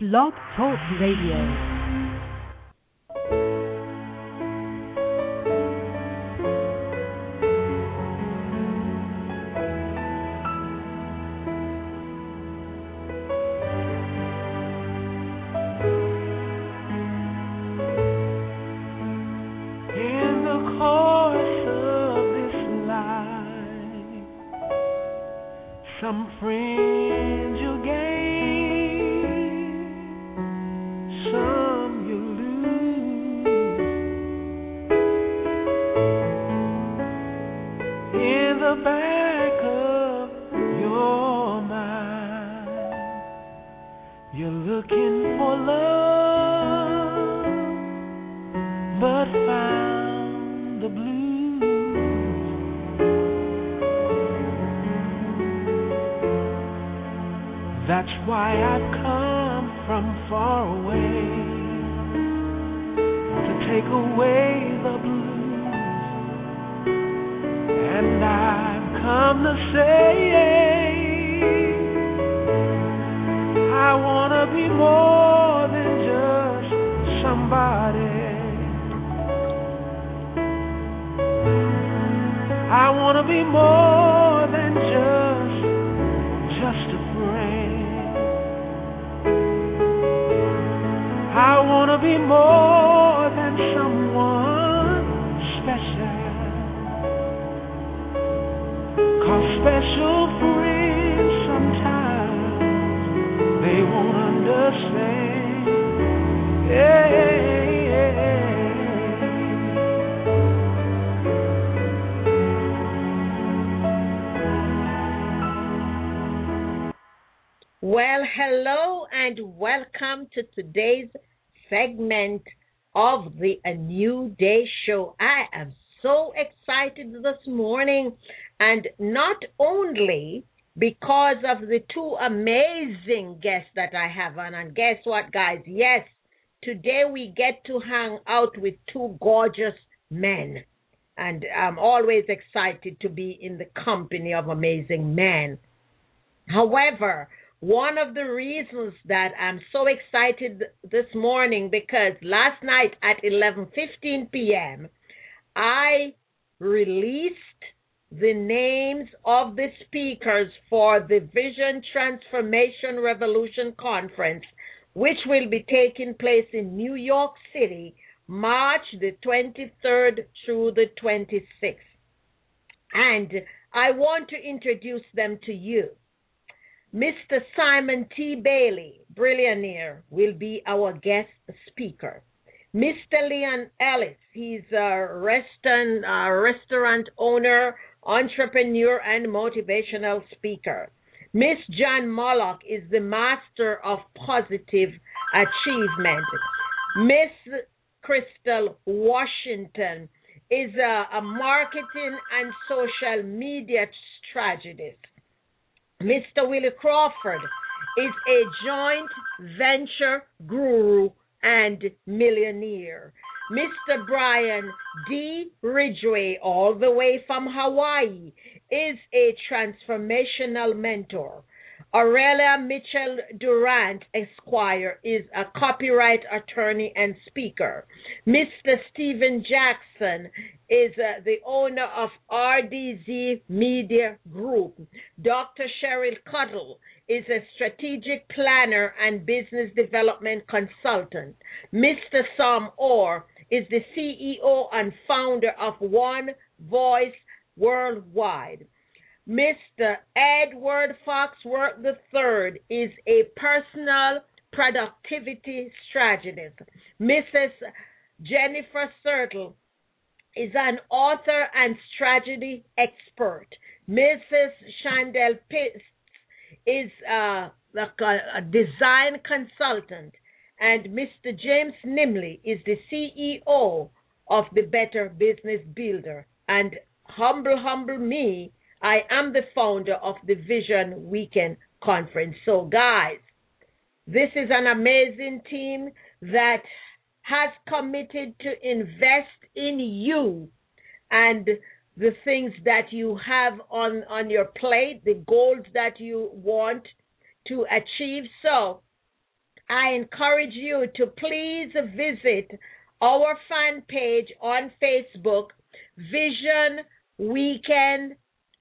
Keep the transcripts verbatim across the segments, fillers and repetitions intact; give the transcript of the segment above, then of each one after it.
Blog Talk Radio. Well, hello and welcome to today's segment of the A New Day Show. I am so excited this morning, and not only because of the two amazing guests that I have on, and guess what, guys? Yes, today we get to hang out with two gorgeous men, and I'm always excited to be in the company of amazing men. However, one of the reasons that I'm so excited this morning, because last night at eleven fifteen p.m., I released the names of the speakers for the Vision Transformation Revolution Conference, which will be taking place in New York City, March the twenty-third through the twenty-sixth. And I want to introduce them to you. Mister Simon T. Bailey, Billionaire, will be our guest speaker. Mister Leon Ellis, he's a restaurant, uh, restaurant owner, entrepreneur, and motivational speaker. Miss Jan Mollock is the master of positive achievement. Miss Crystal Washington is a, a marketing and social media strategist. Mister Willie Crawford is a joint venture guru and millionaire. Mister Brian D. Ridgway, all the way from Hawaii, is a transformational mentor. Aurelia Mitchell Durant, Esquire, is a copyright attorney and speaker. Mister Stephen Jackson is uh, the owner of R D Z Media Group. Doctor Cheryl Cuttle is a strategic planner and business development consultant. Mister Sam Orr is the C E O and founder of One Voice Worldwide. Mister Edward Foxworth the third is a personal productivity strategist. Missus Jennifer Sertle is an author and strategy expert. Missus Chandel Pitts is uh, like a, a design consultant. And Mister James Nimley is the C E O of the Better Business Builder. And humble, humble me, I am the founder of the Vision Weekend Conference. So, guys, this is an amazing team that has committed to invest in you and the things that you have on, on your plate, the goals that you want to achieve. So, I encourage you to please visit our fan page on Facebook, Vision Weekend,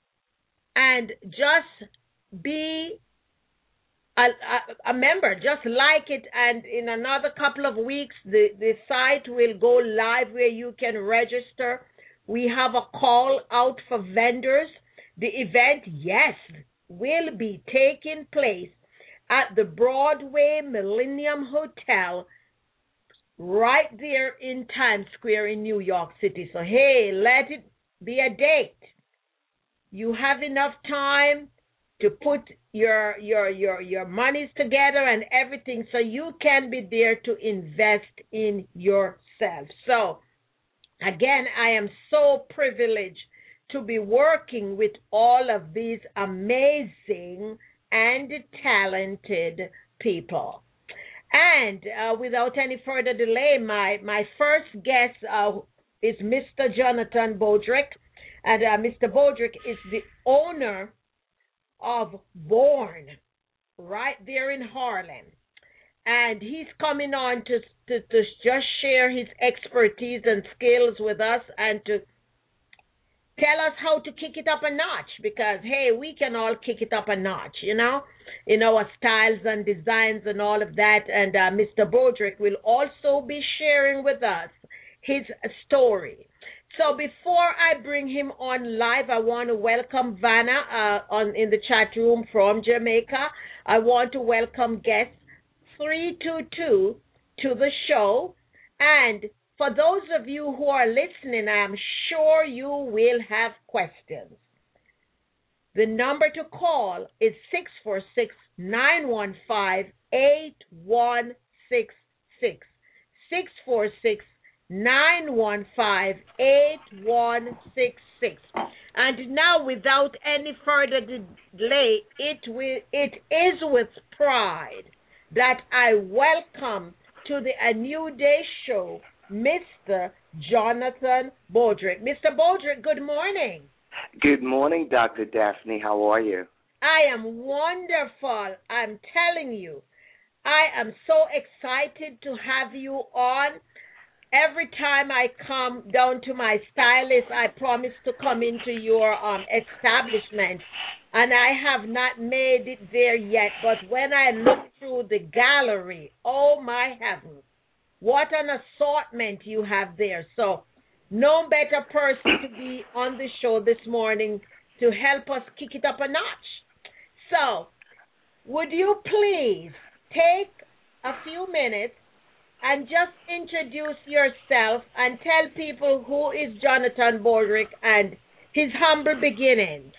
and just be a, a, a member. Just like it, and in another couple of weeks, the, the site will go live where you can register. We have a call out for vendors. The event, yes, will be taking place at the Broadway Millennium Hotel right there in Times Square in New York City. So, hey, let it be a date. You have enough time to put your your your your monies together and everything so you can be there to invest in yourself. So, again, I am so privileged to be working with all of these amazing and talented people. And uh, without any further delay, my, my first guest uh, is Mister Jonathan Bodrick. And uh, Mister Bodrick is the owner of Born right there in Harlem. And he's coming on to, to, to just share his expertise and skills with us and to tell us how to kick it up a notch, because, hey, we can all kick it up a notch, you know, in our styles and designs and all of that. And uh, Mister Bodrick will also be sharing with us his story. So before I bring him on live, I want to welcome Vanna uh, on in the chat room from Jamaica. I want to welcome guest three two two to the show. And for those of you who are listening, I am sure you will have questions. The number to call is six four six, nine one five, eight one six six. six four six, nine one five, eight one six six. And now, without any further delay, it will, it is with pride that I welcome to the A New Day show Mister Jonathan Bodrick. Mister Bodrick, good morning. Good morning, Doctor Daphne. How are you? I am wonderful. I'm telling you, I am so excited to have you on. Every time I come down to my stylist, I promise to come into your um, establishment, and I have not made it there yet. But when I look through the gallery, oh my heavens, what an assortment you have there. So no better person to be on the show this morning to help us kick it up a notch. So would you please take a few minutes and just introduce yourself and tell people who is Jonathan Bodrick and his humble beginnings.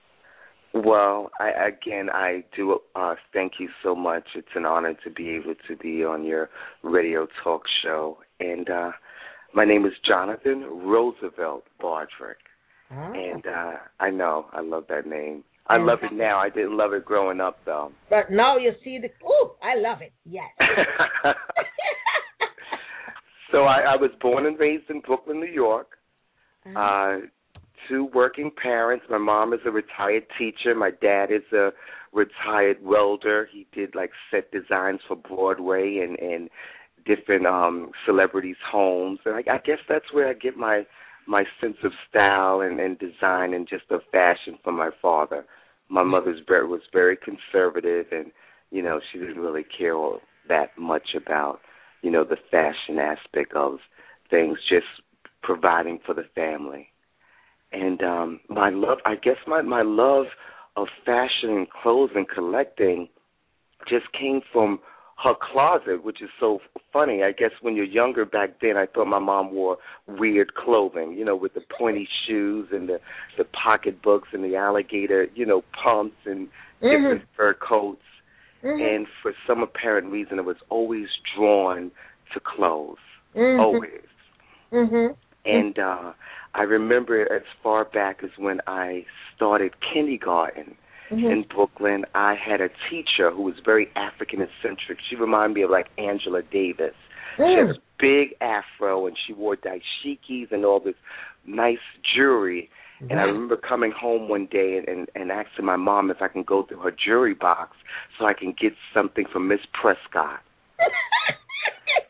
Well, I, again, I do uh, thank you so much. It's an honor to be able to be on your radio talk show. And uh, my name is Jonathan Roosevelt Bodrick. Oh. And uh, I know, I love that name. I love it now. I didn't love it growing up, though. But now you see the, ooh, I love it, yes. So I, I was born and raised in Brooklyn, New York. Uh-huh. Uh, two working parents. My mom is a retired teacher. My dad is a retired welder. He did, like, set designs for Broadway and, and different um, celebrities' homes. And I, I guess that's where I get my my sense of style and, and design and just of fashion from my father. My mother's very, was very conservative, and, you know, she didn't really care all that much about, you know, the fashion aspect of things, just providing for the family. And um, my love, I guess my, my love of fashion and clothes and collecting just came from her closet, which is so funny. I guess when you're younger back then, I thought my mom wore weird clothing, you know, with the pointy shoes and the, the pocketbooks and the alligator, you know, pumps and mm-hmm. different fur coats. Mm-hmm. And for some apparent reason, I was always drawn to clothes, mm-hmm. always. Mm-hmm. And uh, I remember as far back as when I started kindergarten mm-hmm. in Brooklyn, I had a teacher who was very African-eccentric. She reminded me of, like, Angela Davis. Mm. She had this big afro, and she wore dashikis and all this nice jewelry. Mm-hmm. And I remember coming home one day and, and, and asking my mom if I can go through her jewelry box so I can get something from Miss Prescott.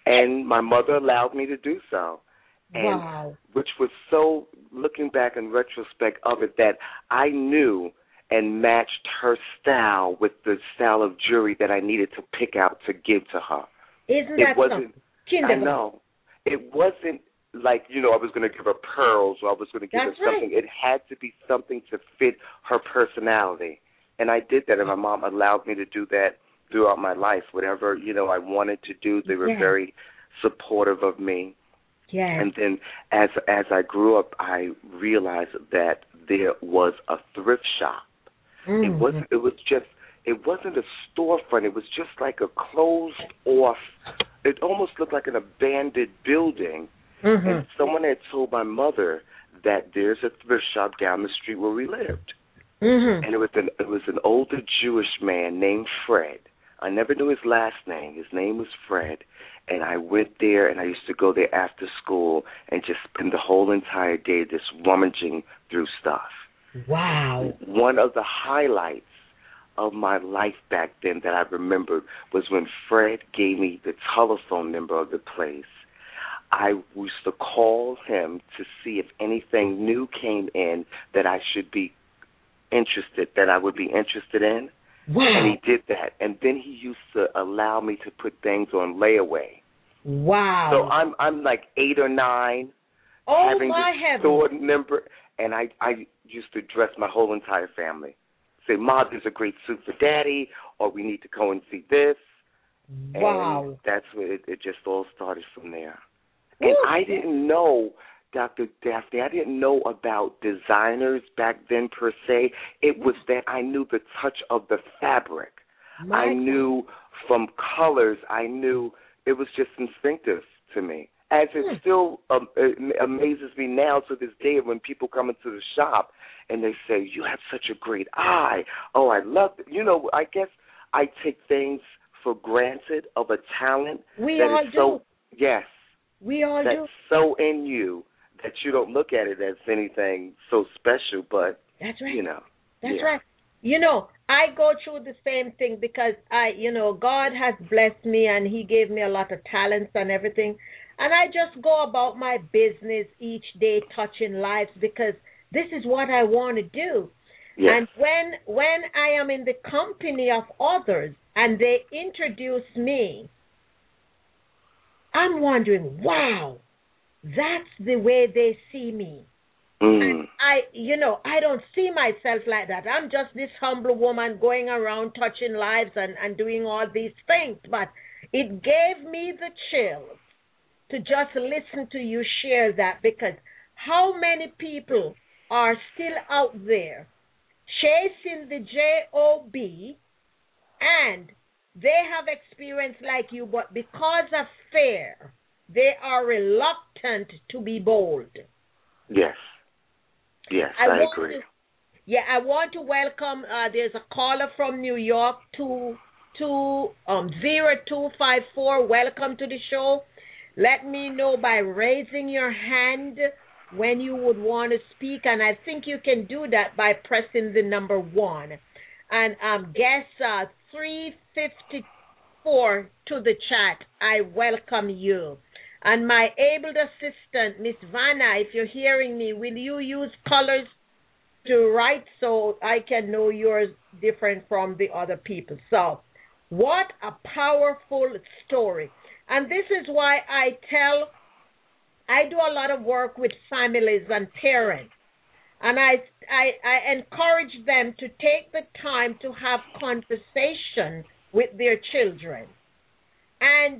and my mother allowed me to do so. And wow. which was so, looking back in retrospect of it, that I knew and matched her style with the style of jewelry that I needed to pick out to give to her. Isn't It that wasn't, something? I know. It wasn't like, you know, I was going to give her pearls or I was going to give That's her something. right. It had to be something to fit her personality. And I did that, and my mom allowed me to do that throughout my life. Whatever, you know, I wanted to do, they were Yes. very supportive of me. Yes. And then as as I grew up, I realized that there was a thrift shop. Mm-hmm. It wasn't. It was just. It wasn't a storefront. It was just like a closed off. It almost looked like an abandoned building. Mm-hmm. And someone had told my mother that there's a thrift shop down the street where we lived. Mm-hmm. And it was an it was an older Jewish man named Fred. I never knew his last name. His name was Fred. And I went there, and I used to go there after school and just spend the whole entire day just rummaging through stuff. Wow. One of the highlights of my life back then that I remembered was when Fred gave me the telephone number of the place. I used to call him to see if anything new came in that I should be interested, that I would be interested in. Wow. And he did that. And then he used to allow me to put things on layaway. Wow. So I'm I'm like eight or nine, oh, having my this heavens. store number, and I, I used to dress my whole entire family. Say, Ma, there's a great suit for Daddy, or we need to go and see this. Wow. And that's where it, it just all started from there. Ooh. And I didn't know, Doctor Daphne, I didn't know about designers back then per se. It was that I knew the touch of the fabric. My I knew from colors, I knew it was just instinctive to me. As it Hmm. still um, it amazes me now to this day when people come into the shop and they say, you have such a great eye. Oh, I love it. You know, I guess I take things for granted of a talent We that all is do. so, yes, We all that's do. so in you that you don't look at it as anything so special, but, That's right. you know. That's yeah. right. You know, I go through the same thing because I, you know, God has blessed me and He gave me a lot of talents and everything. And I just go about my business each day touching lives because this is what I want to do. Yes. And when when I am in the company of others and they introduce me, I'm wondering, wow, that's the way they see me. Mm. And I, you know, I don't see myself like that. I'm just this humble woman going around touching lives and, and doing all these things. But it gave me the chills to just listen to you share that, because how many people are still out there chasing the job and they have experience like you, but because of fear, they are reluctant to be bold. Yes. Yes, I, I, want agree. To, yeah, I want to welcome, uh, there's a caller from New York, two, two, um, zero two five four. Welcome to the show. Let me know by raising your hand when you would want to speak, and I think you can do that by pressing the number one. And um, guess uh, three fifty-four to the chat, I welcome you. And my able assistant, Miss Vanna, if you're hearing me, will you use colors to write so I can know yours different from the other people? So, what a powerful story. And this is why I tell, I do a lot of work with families and parents. And I, I, I encourage them to take the time to have conversation with their children and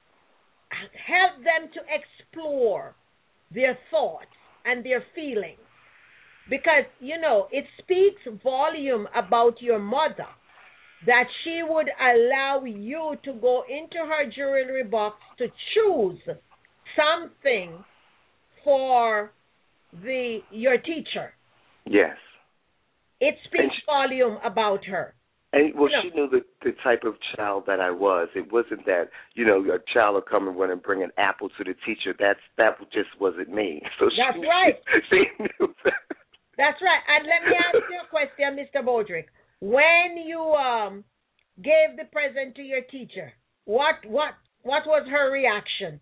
help them to explore their thoughts and their feelings. Because, you know, it speaks volume about your mother that she would allow you to go into her jewelry box to choose something for the your teacher. Yes. It speaks And she, volume about her. And well, you know, she knew the the type of child that I was. It wasn't that, you know, a child would come and run and bring an apple to the teacher. That's that just wasn't me. So she, that's right. She, she knew that. That's right. And let me ask you a question, Mister Bodrick. When you um gave the present to your teacher, what what what was her reaction?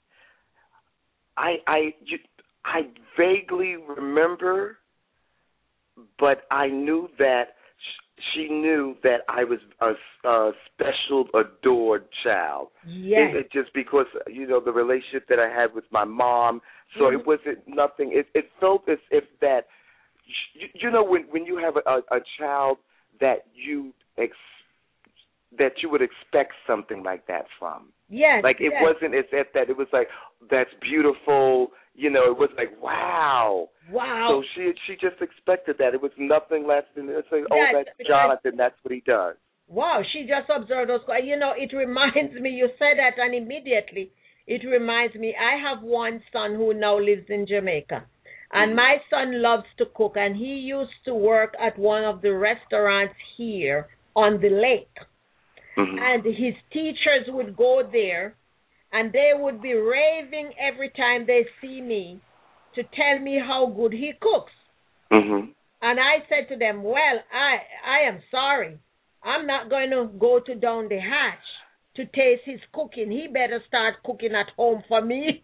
I I you, I vaguely remember, but I knew that sh- she knew that I was a, a special, adored child. Yes. It, it just because, you know, the relationship that I had with my mom. So mm-hmm. it wasn't nothing. It, it felt as if that, you, you know, when when you have a, a, a child that you ex, that you would expect something like that from. Yes. Like it yes. wasn't as if that it was like, that's beautiful. You know, it was like, wow. Wow. So she she just expected that. It was nothing less than, it's like, oh, Yes, that's Jonathan. That's what he does. Wow, she just observed those. You know, it reminds me, you said that, and immediately it reminds me, I have one son who now lives in Jamaica. And mm-hmm. my son loves to cook, and he used to work at one of the restaurants here on the lake. Mm-hmm. And his teachers would go there, and they would be raving every time they see me to tell me how good he cooks. Mm-hmm. And I said to them, well, I I am sorry. I'm not going to go to down the hatch to taste his cooking. He better start cooking at home for me.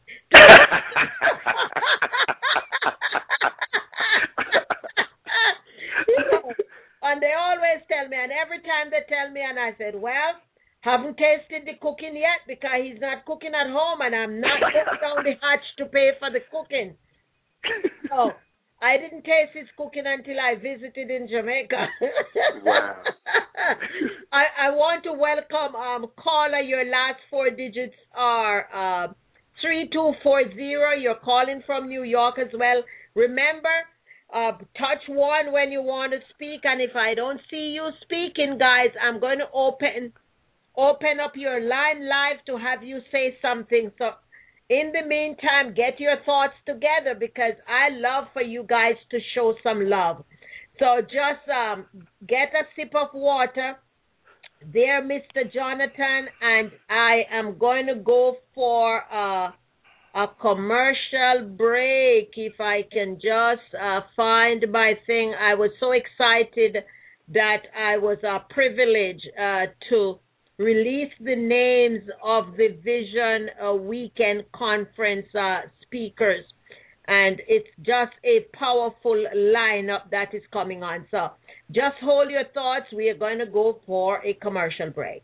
You know, and they always tell me, and every time they tell me, and I said, well, haven't tasted the cooking yet because he's not cooking at home, and I'm not going down the hatch to pay for the cooking. So I didn't taste his cooking until I visited in Jamaica. Wow. I, I want to welcome um caller. Your last four digits are uh, three two four zero. You're calling from New York as well. Remember, uh, touch one when you want to speak, and if I don't see you speaking, guys, I'm going to open open up your line live to have you say something. So in the meantime, get your thoughts together because I love for you guys to show some love. So just um, get a sip of water. There, Mister Jonathan, and I am going to go for uh, a commercial break. If I can just uh, find my thing. I was so excited that I was uh, privileged uh, to release the names of the Vision uh, Weekend Conference uh, speakers. And it's just a powerful lineup that is coming on. So just hold your thoughts. We are going to go for a commercial break.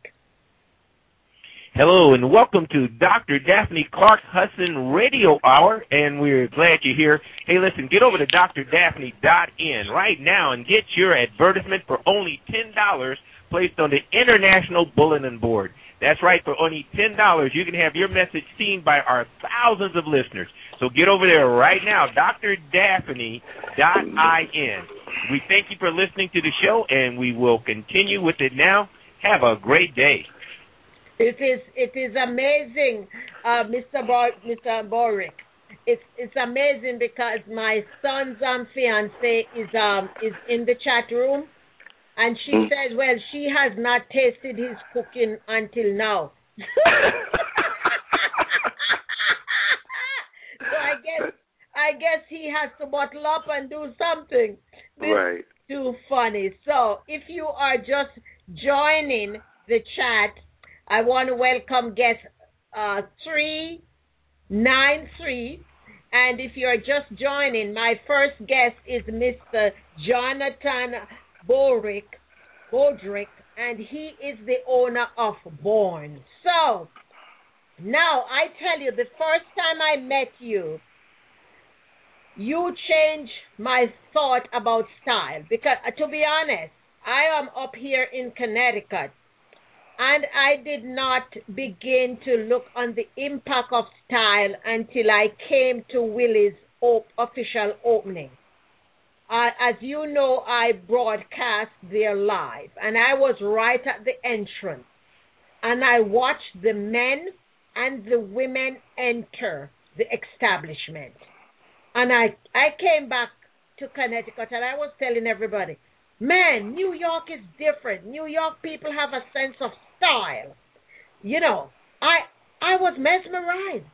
Hello, and welcome to Doctor Daphne Clark Hudson Radio Hour, and we're glad you're here. Hey, listen, get over to D R daphne dot in right now and get your advertisement for only ten dollars placed on the International Bulletin Board. That's right, for only ten dollars, you can have your message seen by our thousands of listeners. So get over there right now, D R daphne dot in. We thank you for listening to the show, and we will continue with it now. Have a great day. It is it is amazing, uh, Mister Bo- Mister Borick. It's it's amazing because my son's um, fiance is um is in the chat room, and she mm. says, well, she has not tasted his cooking until now. So I guess I guess he has to bottle up and do something. This right. is too funny. So if you are just joining the chat, I want to welcome guest uh, three nine three. And if you're just joining, my first guest is Mister Jonathan Borick, Bodrick, and he is the owner of Born. So, now I tell you, the first time I met you, you changed my thought about style. Because, uh, to be honest, I am up here in Connecticut, and I did not begin to look on the impact of style until I came to Willie's op- official opening. Uh, as you know, I broadcast there live, and I was right at the entrance, and I watched the men and the women enter the establishment. And I, I came back to Connecticut, and I was telling everybody, man, New York is different. New York people have a sense of style. You know, I I was mesmerized.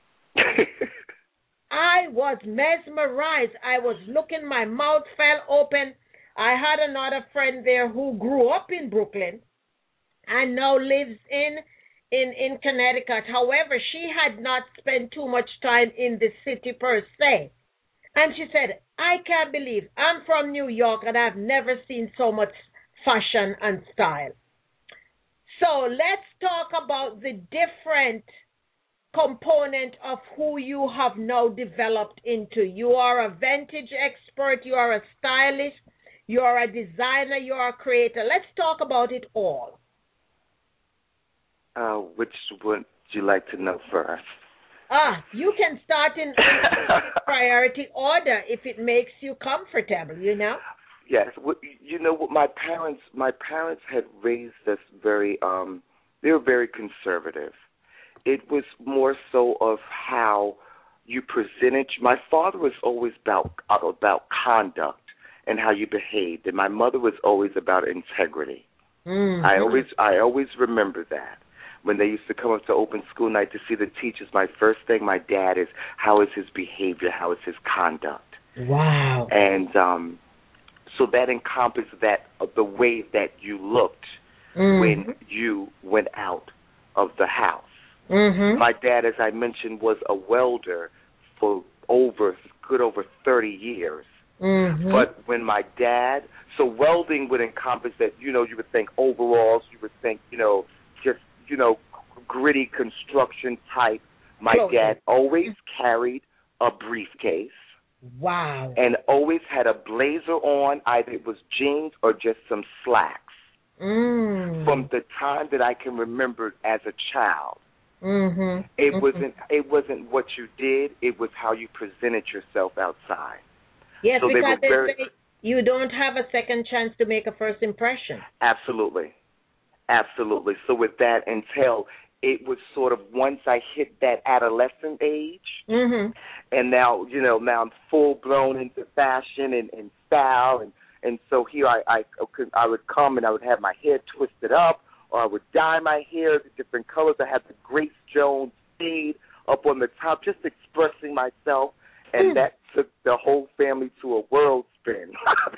I was mesmerized. I was looking, my mouth fell open. I had another friend there who grew up in Brooklyn and now lives in in, in Connecticut. However, she had not spent too much time in the city per se. And she said, I can't believe I'm from New York and I've never seen so much fashion and style. So let's talk about the different component of who you have now developed into. You are a vintage expert, you are a stylist, you are a designer, you are a creator. Let's talk about it all. Uh, which would you like to know first? Ah, you can start in, in priority order if it makes you comfortable, you know? Yes. You know what, my parents my parents had raised us very um they were very conservative. It was more so of how you presented. My father was always about about conduct and how you behaved, and my mother was always about integrity. Mm-hmm. I always I always remember that. When they used to come up to open school night to see the teachers, my first thing, my dad, is how is his behavior, how is his conduct. Wow. And um, so that encompassed that uh, the way that you looked mm-hmm. when you went out of the house. Mm-hmm. My dad, as I mentioned, was a welder for over good over thirty years. Mm-hmm. But when my dad, so welding would encompass that, you know, you would think overalls, you would think, you know, just, you know, gritty construction type. My oh, dad always carried a briefcase. Wow. And always had a blazer on, either it was jeans or just some slacks. Mm. From the time that I can remember as a child. Mm-hmm. It mm-hmm. wasn't it wasn't what you did, it was how you presented yourself outside. Yes, so because they they very, say you don't have a second chance to make a first impression. Absolutely. Absolutely. So with that entail, it was sort of once I hit that adolescent age, mm-hmm. and now, you know, now I'm full-blown into fashion and, and style, and, and so here I, I, I would come and I would have my hair twisted up, or I would dye my hair to different colors. I had the Grace Jones fade up on the top, just expressing myself, and mm. that took the whole family to a world spin.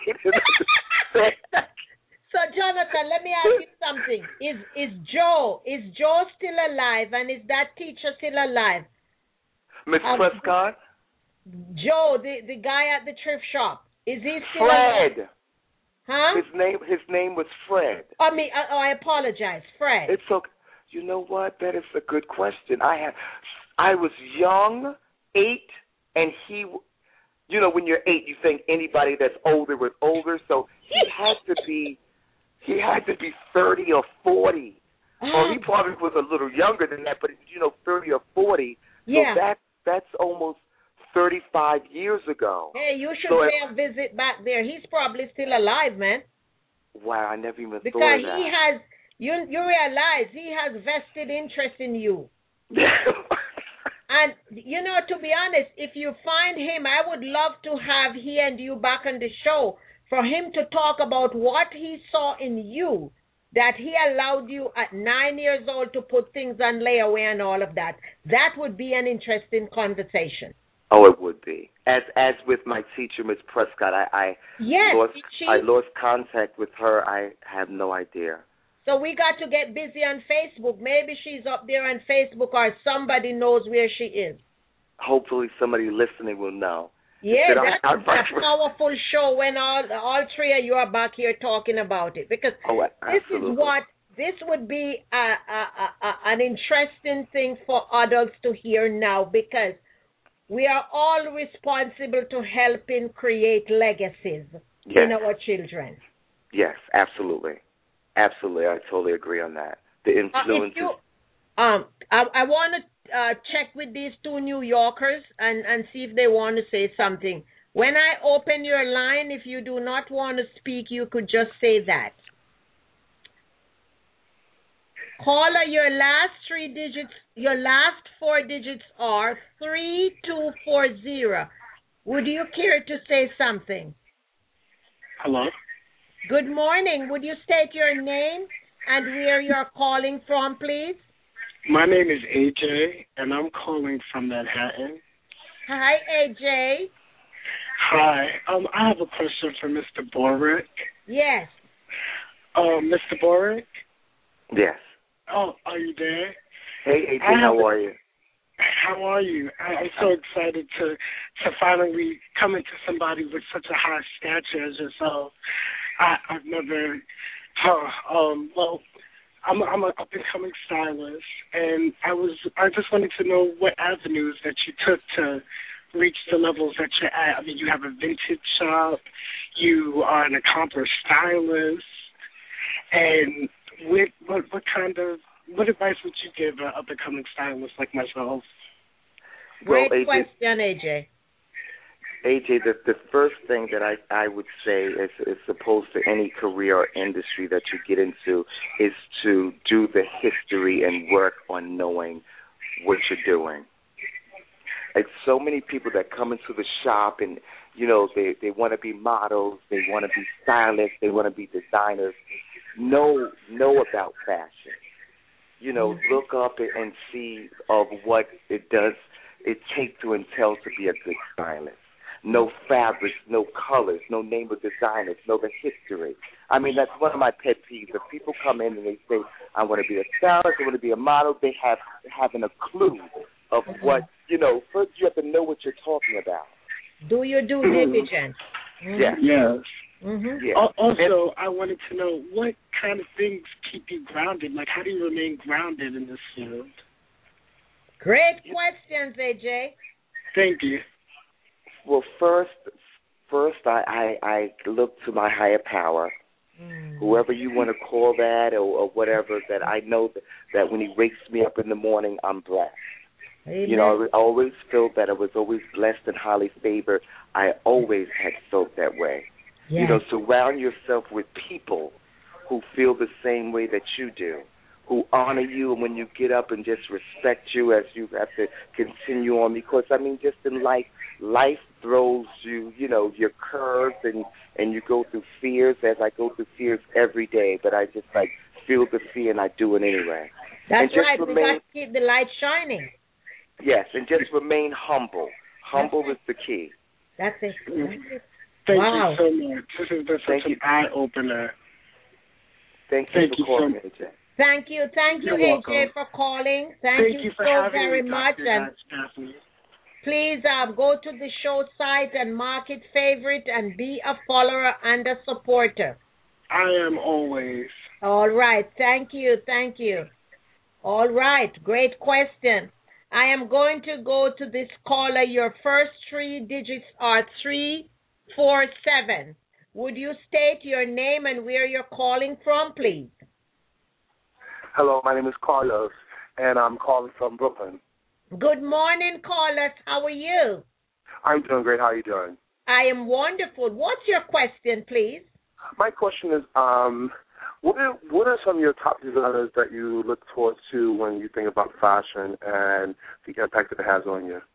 So, Jonathan, let me ask you something. Is is Joe, is Joe still alive, and is that teacher still alive? Miss Um, Prescott? Joe, the, the guy at the thrift shop, is he still Fred. alive? Huh? His name his name was Fred. I mean, oh, I apologize, Fred. It's okay. You know what? That is a good question. I had, I was young, eight, and he, you know, when you're eight, you think anybody that's older was older, so he had to be, he had to be thirty or forty. Or he probably was a little younger than that, but, you know, thirty or forty. Yeah. So that, that's almost thirty-five years ago. Hey, you should so pay a visit back there. He's probably still alive, man. Wow, I never even because thought of that. Because he has, you, you realize he has vested interest in you. And, you know, to be honest, if you find him, I would love to have he and you back on the show for him to talk about what he saw in you, that he allowed you at nine years old to put things on layaway and all of that. That would be an interesting conversation. Oh, it would be. As as with my teacher, Miss Prescott, I I, yes, lost, she, I lost contact with her. I have no idea. So we got to get busy on Facebook. Maybe she's up there on Facebook or somebody knows where she is. Hopefully somebody listening will know. Yeah, that's a powerful show when all all three of you are back here talking about it. Because oh, this is what, this would be a, a, a, an interesting thing for adults to hear now, because we are all responsible to helping create legacies yes. in our children. Yes, absolutely. Absolutely. I totally agree on that. The influences. Uh, you, um, I, I want to uh, check with these two New Yorkers and, and see if they want to say something. When I open your line, if you do not want to speak, you could just say that. Caller, your last three digits, your last four digits are three two four zero. Would you care to say something? Hello. Good morning. Would you state your name and where you're calling from, please? My name is A J, and I'm calling from Manhattan. Hi, A J. Hi. Um, I have a question for Mister Borick. Yes. Um, Mister Borick? Yes. Oh, are you there? Hey, A J, how are you? How are you? I, I'm so excited to to finally come into somebody with such a high stature as yourself. I, I've never, huh, um, well, I'm a, I'm an up and coming stylist, and I was I just wanted to know what avenues that you took to reach the levels that you're at. I mean, you have a vintage shop, you are an accomplished stylist, and what what, what kind of what advice would you give an up and coming stylist like myself? Great well, A J, question, A J. A J, the, the first thing that I, I would say is, is opposed to any career or industry that you get into is to do the history and work on knowing what you're doing. Like so many people that come into the shop and, you know, they, they want to be models, they want to be stylists, they want to be designers, know, know about fashion. You know, look up and see of what it does, it takes to entail to be a good stylist. No fabrics, no colors, no name of designers, know the history. I mean, that's one of my pet peeves. If people come in and they say, I want to be a stylist, I want to be a model, they have having a clue of what, you know, first you have to know what you're talking about. Do your due diligence. Mm-hmm. Yes. Yes. Mm-hmm. Yes. Also, I wanted to know what kind of things keep you grounded? Like, how do you remain grounded in this field? Great questions, A J. Thank you. Well, first, first I, I, I look to my higher power, mm. whoever you want to call that or, or whatever, that I know that, that when he wakes me up in the morning, I'm blessed. Amen. You know, I always felt that I was always blessed and highly favored. I always had felt that way. Yes. You know, surround yourself with people who feel the same way that you do, who honor you, and when you get up and just respect you as you have to continue on. Because, I mean, just in life, life throws you, you know, your curves, and, and you go through fears, as I go through fears every day. But I just, like, feel the fear, and I do it anyway. That's right. Remain, we got to keep the light shining. Yes, and just remain humble. Humble is the key. That's it. That's it. Thank wow. you so much. This has been such an eye-opener. Thank you Thank for you calling, so A J. Thank you. Thank you, You're A J, welcome. for calling. Thank, Thank you, you for so having very me, much. Doctor And Daphne. please uh, go to the show site and mark it favorite and be a follower and a supporter. I am always. All right. Thank you. Thank you. All right. Great question. I am going to go to this caller. Your first three digits are three four seven. Would you state your name and where you're calling from, please? Hello, my name is Carlos, and I'm calling from Brooklyn. Good morning, Carlos. How are you? I'm doing great. How are you doing? I am wonderful. What's your question, please? My question is, um, what are, what are some of your top designers that you look towards to when you think about fashion and the impact that it has on you?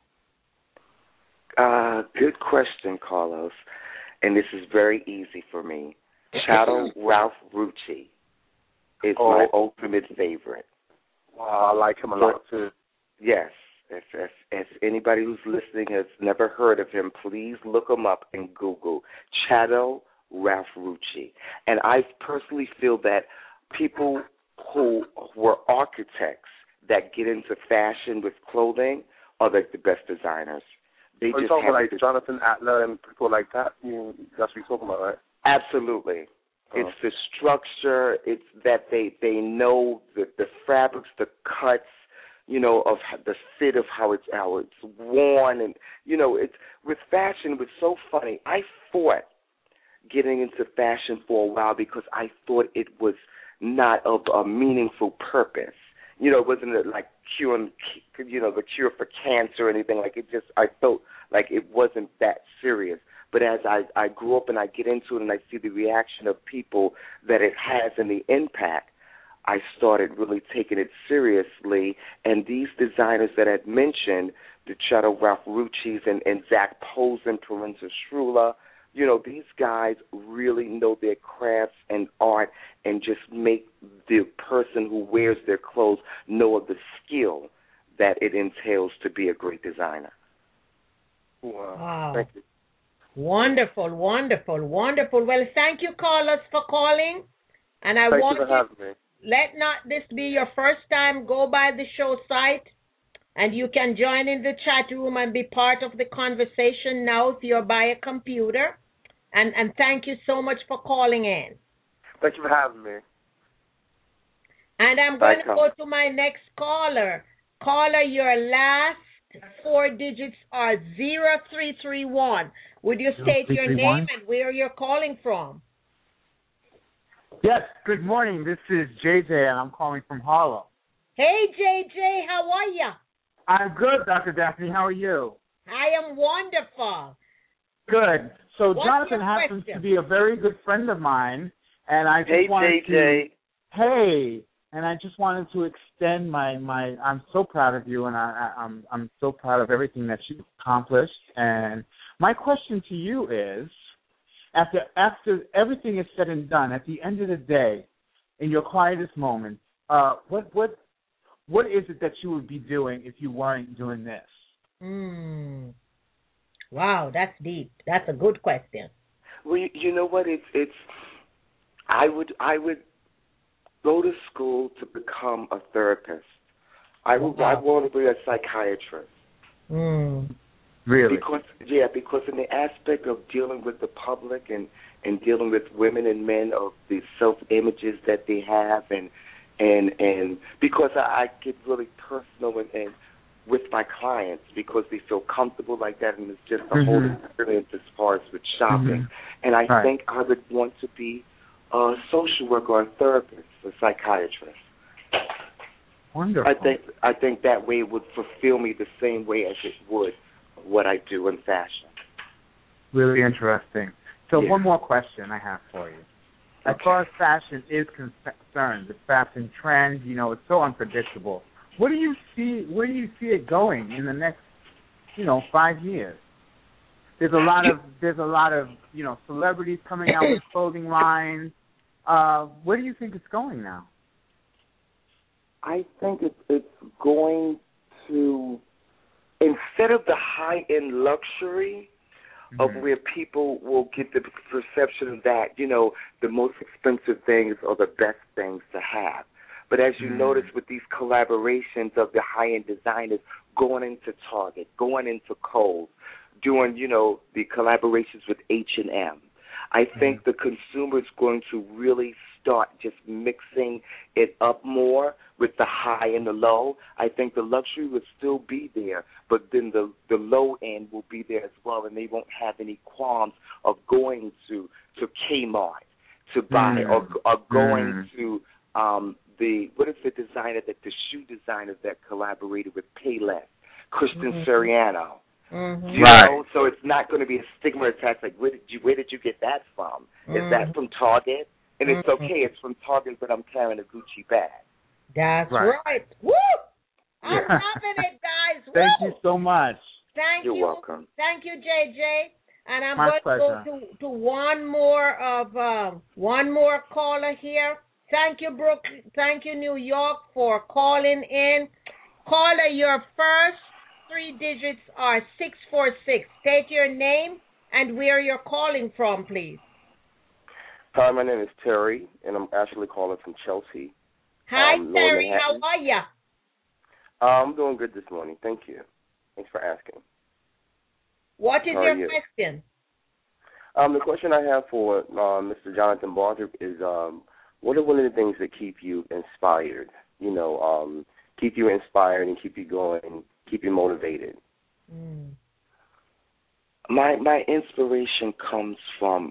Uh, good question, Carlos. And this is very easy for me. Chado Ralph Rucci is oh. my ultimate favorite. Wow, I like him a so, lot, too. Yes. If, if, if anybody who's listening has never heard of him, please look him up in Google. Chado Ralph Rucci. And I personally feel that people who were architects that get into fashion with clothing are like the best designers. They Are you just talking have like to, Jonathan Adler and people like that? You, that's what you're talking about, right? Absolutely. Oh. It's the structure. It's that they, they know the, the fabrics, the cuts, you know, of the fit of how it's how it's worn. And, you know, it's with fashion, it was so funny. I fought getting into fashion for a while because I thought it was not of a meaningful purpose. You know, it wasn't like curing, you know, the cure for cancer or anything. Like it just, I felt like it wasn't that serious. But as I, I grew up and I get into it and I see the reaction of people that it has and the impact, I started really taking it seriously. And these designers that I had mentioned, the Chado Ralph Rucci's and, and Zach Posen, Parenza Strula, you know, these guys really know their crafts and art and just make the person who wears their clothes know of the skill that it entails to be a great designer. Wow. Wow. Thank you. Wonderful, wonderful, wonderful. Well, thank you, Carlos, for calling. And I thank want you for having me. let not this be your first time. Go by the show site, and you can join in the chat room and be part of the conversation now if you're by a computer. And, and thank you so much for calling in. Thank you for having me. And I'm going to go to my next caller. Caller, your last four digits are zero three three one. Would you state your name and where you're calling from? Yes, good morning. This is J J, and I'm calling from Harlem. Hey, J J, how are you? I'm good, Doctor Daphne. How are you? I am wonderful. Good. So What's Jonathan happens question? to be a very good friend of mine, and I just hey, wanted J J. to... Hey, and I just wanted to extend my, my I'm so proud of you, and I, I, I'm I'm so proud of everything that you've accomplished. And my question to you is, after after everything is said and done, at the end of the day, in your quietest moments, uh, what what what is it that you would be doing if you weren't doing this? Mm. Wow, that's deep. That's a good question. Well, you, you know what? It's it's. I would I would go to school to become a therapist. I would wow. I want to be a psychiatrist. Mm. Really? Because yeah, because in the aspect of dealing with the public and, and dealing with women and men of the self images that they have, and and and because I, I get really personal and, and with my clients because they feel comfortable like that, and it's just a mm-hmm. whole experience as far as with shopping. Mm-hmm. And I right. think I would want to be a social worker or a therapist, a psychiatrist. Wonderful. I think I think that way it would fulfill me the same way as it would what I do in fashion. Really interesting. So yeah. one more question I have for you. As okay. far as fashion is concerned, the fashion trend, you know, it's so unpredictable. What do you see? Where do you see it going in the next, you know, five years? There's a lot of there's a lot of you know celebrities coming out with clothing lines. Uh, where do you think it's going now? I think it's it's going to, instead of the high end luxury mm-hmm. of where people will get the perception that you know the most expensive things are the best things to have. But as you mm. notice with these collaborations of the high-end designers going into Target, going into Kohl's, doing, you know, the collaborations with H and M, I think mm. the consumer is going to really start just mixing it up more with the high and the low. I think the luxury will still be there, but then the, the low end will be there as well, and they won't have any qualms of going to, to Kmart to buy mm. or, or going mm. to um, the, what is the designer, that the shoe designer that collaborated with Payless, Christian mm-hmm. Siriano. Mm-hmm. You right. know, so it's not going to be a stigma attached. Like, where did you where did you get that from? Mm-hmm. Is that from Target? And it's mm-hmm. okay. It's from Target, but I'm carrying a Gucci bag. That's right. right. Woo! I'm yeah. loving it, guys. Woo! Thank you so much. Thank You're you. welcome. Thank you, J J. And I'm My going pleasure. to go to, to one more of uh, one more caller here. Thank you, Brooklyn. Thank you, New York, for calling in. Caller, your first three digits are six four six. State your name and where you're calling from, please. Hi, my name is Terry, and I'm actually calling from Chelsea. Hi, um, Terry. How are you? Uh, I'm doing good this morning. Thank you. Thanks for asking. What is How your you? question? Um, the question I have for uh, Mister Jonathan Barthorpe is, um, what are one of the things that keep you inspired? You know, um, keep you inspired and keep you going, keep you motivated. Mm. My my inspiration comes from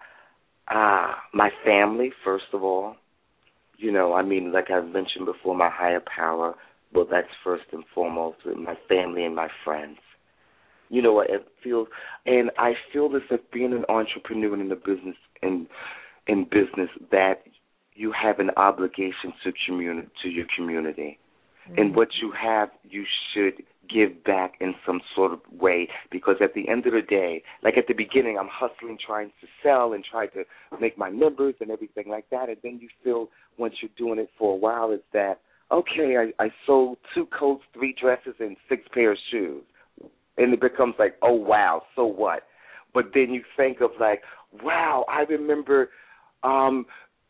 ah my family, first of all. You know, I mean, like I've mentioned before, my higher power. Well, that's first and foremost with my family and my friends. You know, it feels, and I feel this as being an entrepreneur in the business in in business that you have an obligation to community to your community, mm-hmm. and what you have, you should give back in some sort of way. Because at the end of the day, like at the beginning, I'm hustling, trying to sell and trying to make my numbers and everything like that, and then you feel once you're doing it for a while, is that okay? I, I sold two coats, three dresses, and six pairs of shoes. And it becomes like, oh, wow, so what? But then you think of like, wow, I remember um,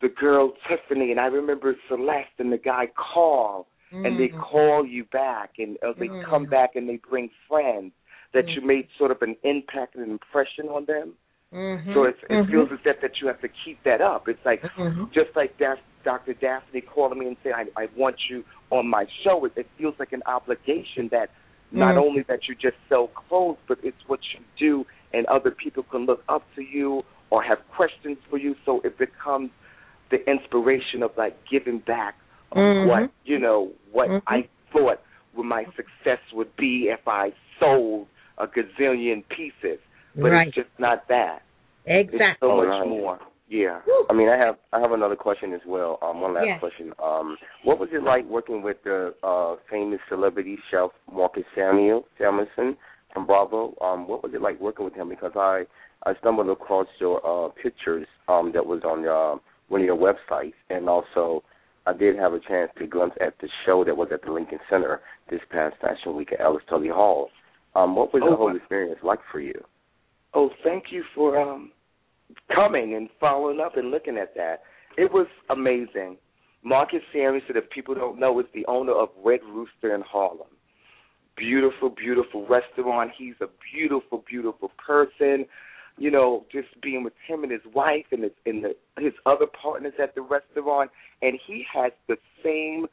the girl Tiffany, and I remember Celeste and the guy Carl, mm-hmm. and they call you back, and uh, they mm-hmm. come back and they bring friends that mm-hmm. you made sort of an impact and an impression on them. Mm-hmm. So it's, it mm-hmm. feels as if that you have to keep that up. It's like mm-hmm. just like Daph- Doctor Daphne calling me and saying, I, I want you on my show. It, it feels like an obligation that not mm-hmm. only that you just sell clothes, but it's what you do, and other people can look up to you or have questions for you. So it becomes the inspiration of like giving back of mm-hmm. what, you know, what mm-hmm. I thought my success would be if I sold a gazillion pieces. But right. it's just not that. Exactly. It's so much right. more. Yeah. Woo. I mean, I have I have another question as well. Um, one last yes. question. Um, what was it like working with the uh, famous celebrity chef Marcus Samuel Samuelson from Bravo? Um, what was it like working with him? Because I, I stumbled across your uh, pictures um, that was on uh, one of your websites, and also I did have a chance to glimpse at the show that was at the Lincoln Center this past Fashion Week at Ellis Tully Hall. Um, what was oh, the whole experience like for you? Oh, thank you for um, coming and following up and looking at that. It was amazing. Marcus Samuelson, if people don't know, is the owner of Red Rooster in Harlem. Beautiful, beautiful restaurant. He's a beautiful, beautiful person. You know, just being with him and his wife and his, and the, his other partners at the restaurant. And he has the same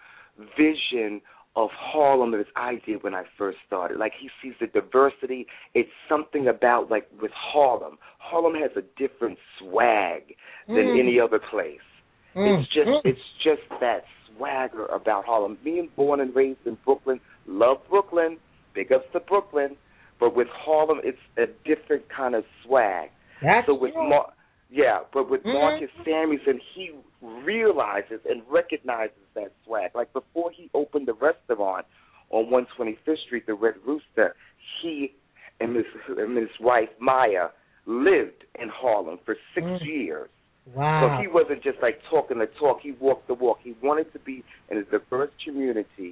vision of Harlem as I did when I first started. Like, he sees the diversity. It's something about, like, with Harlem. Harlem has a different swag than mm. any other place. Mm. It's just mm. it's just that swagger about Harlem. Being born and raised in Brooklyn, love Brooklyn, big ups to Brooklyn, but with Harlem, it's a different kind of swag. That's so with Mar- Yeah, but with mm-hmm. Marcus Samuelson, he realizes and recognizes that swag. Like, before he opened the restaurant on one twenty-fifth Street, the Red Rooster, he and his, and his wife, Maya, lived in Harlem for six mm. years. Wow. So he wasn't just, like, talking the talk. He walked the walk. He wanted to be in a diverse community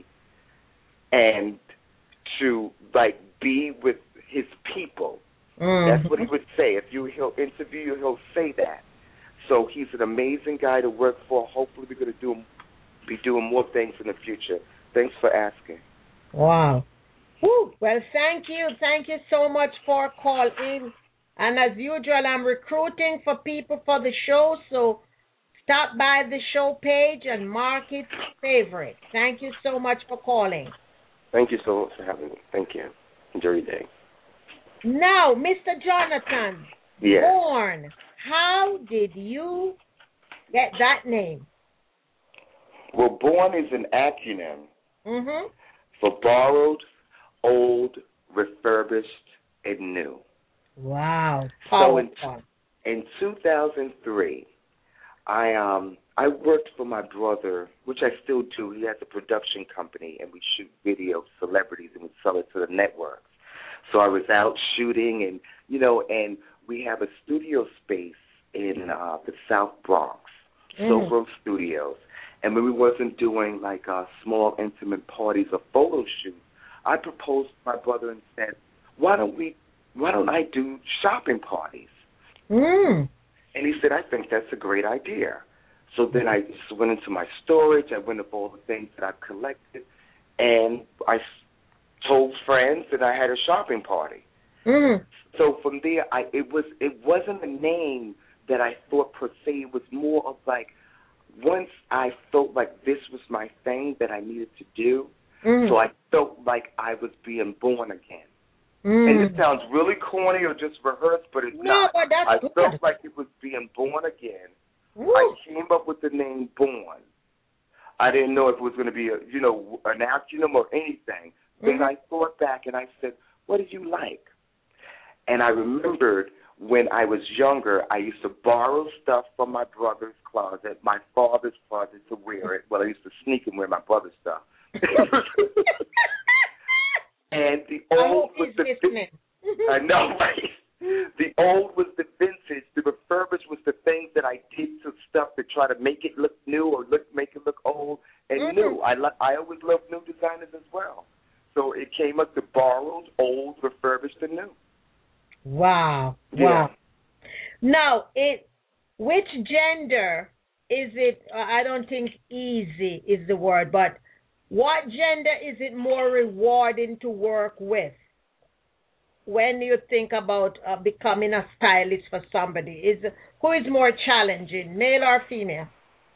and to, like, be with his people. Mm. That's what he would say. If you he'll interview you, he'll say that. So he's an amazing guy to work for. Hopefully we're going to do be doing more things in the future. Thanks for asking. Wow. Woo. Well, thank you. Thank you so much for calling. And as usual, I'm recruiting for people for the show, so stop by the show page and mark it favorite. Thank you so much for calling. Thank you so much for having me. Thank you. Enjoy your day. Now, Mister Jonathan, yes. Born, how did you get that name? Well, Born is an acronym mm-hmm. for borrowed, old, refurbished, and new. Wow. So in, in two thousand three, I um I worked for my brother, which I still do. He has a production company, and we shoot video of celebrities, and we sell it to the networks. So I was out shooting, and, you know, and we have a studio space in uh, the South Bronx, mm. Sobro Studios. And when we wasn't doing, like, uh, small, intimate parties or photo shoots, I proposed to my brother and said, why don't we, why don't I do shopping parties? Mm. And he said, I think that's a great idea. So then I just went into my storage. I went up all the things that I've collected, and I told friends that I had a shopping party. Mm. So from there, I it was it wasn't a name that I thought per se. It was more of like, once I felt like this was my thing that I needed to do, mm. so I felt like I was being born again. Mm. And it sounds really corny or just rehearsed, but it's no, not. But that's I good. felt like it was being born again. Woo. I came up with the name Born. I didn't know if it was going to be a, you know, an acronym or anything. Then I thought back and I said, what did you like? And I remembered when I was younger, I used to borrow stuff from my brother's closet, my father's closet, to wear it. Well, I used to sneak and wear my brother's stuff. And the old was the vintage. I know, right? The old was the vintage. The refurbished was the things that I did to stuff to try to make it look new or look make it look old and mm-hmm. new. I lo- I always loved new designers as well. So it came up to borrowed, old, refurbished, and new. Wow. Yeah. Wow. Now, it which gender is it, uh, I don't think easy is the word, but what gender is it more rewarding to work with when you think about uh, becoming a stylist for somebody? Is who is more challenging, male or female?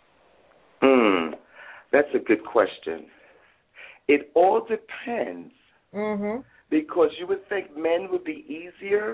Hmm, that's a good question. It all depends, Mm-hmm. because you would think men would be easier,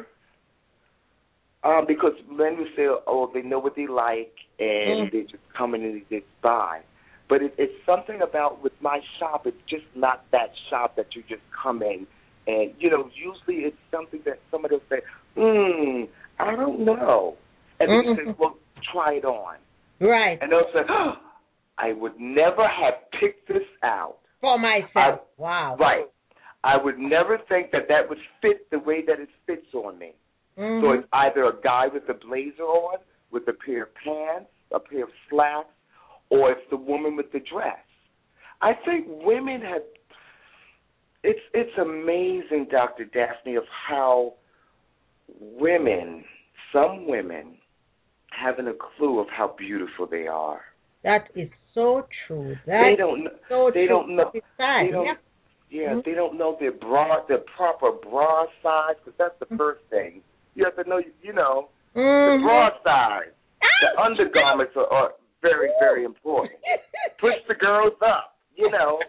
um, because men would say, oh, they know what they like, and mm. they just come in and they just buy. But it, it's something about with my shop, it's just not that shop that you just come in. And, you know, usually it's something that somebody will say, hmm, I don't know. And then mm-hmm. you say, well, try it on. Right. And they'll say, oh, I would never have picked this out. For myself. I, wow. Right. I would never think that that would fit the way that it fits on me. Mm-hmm. So it's either a guy with a blazer on, with a pair of pants, a pair of slacks, or it's the woman with the dress. I think women have, it's it's amazing, Doctor Daphne, of how women, some women, haven't a clue of how beautiful they are. That is so true. That they don't know. So they true. don't know. They don't, yeah, yeah mm-hmm. they don't know their bra, their proper bra size, because that's the first thing. You have to know, you know, mm-hmm. the bra size. The undergarments are, are very, very important. Push the girls up, you know.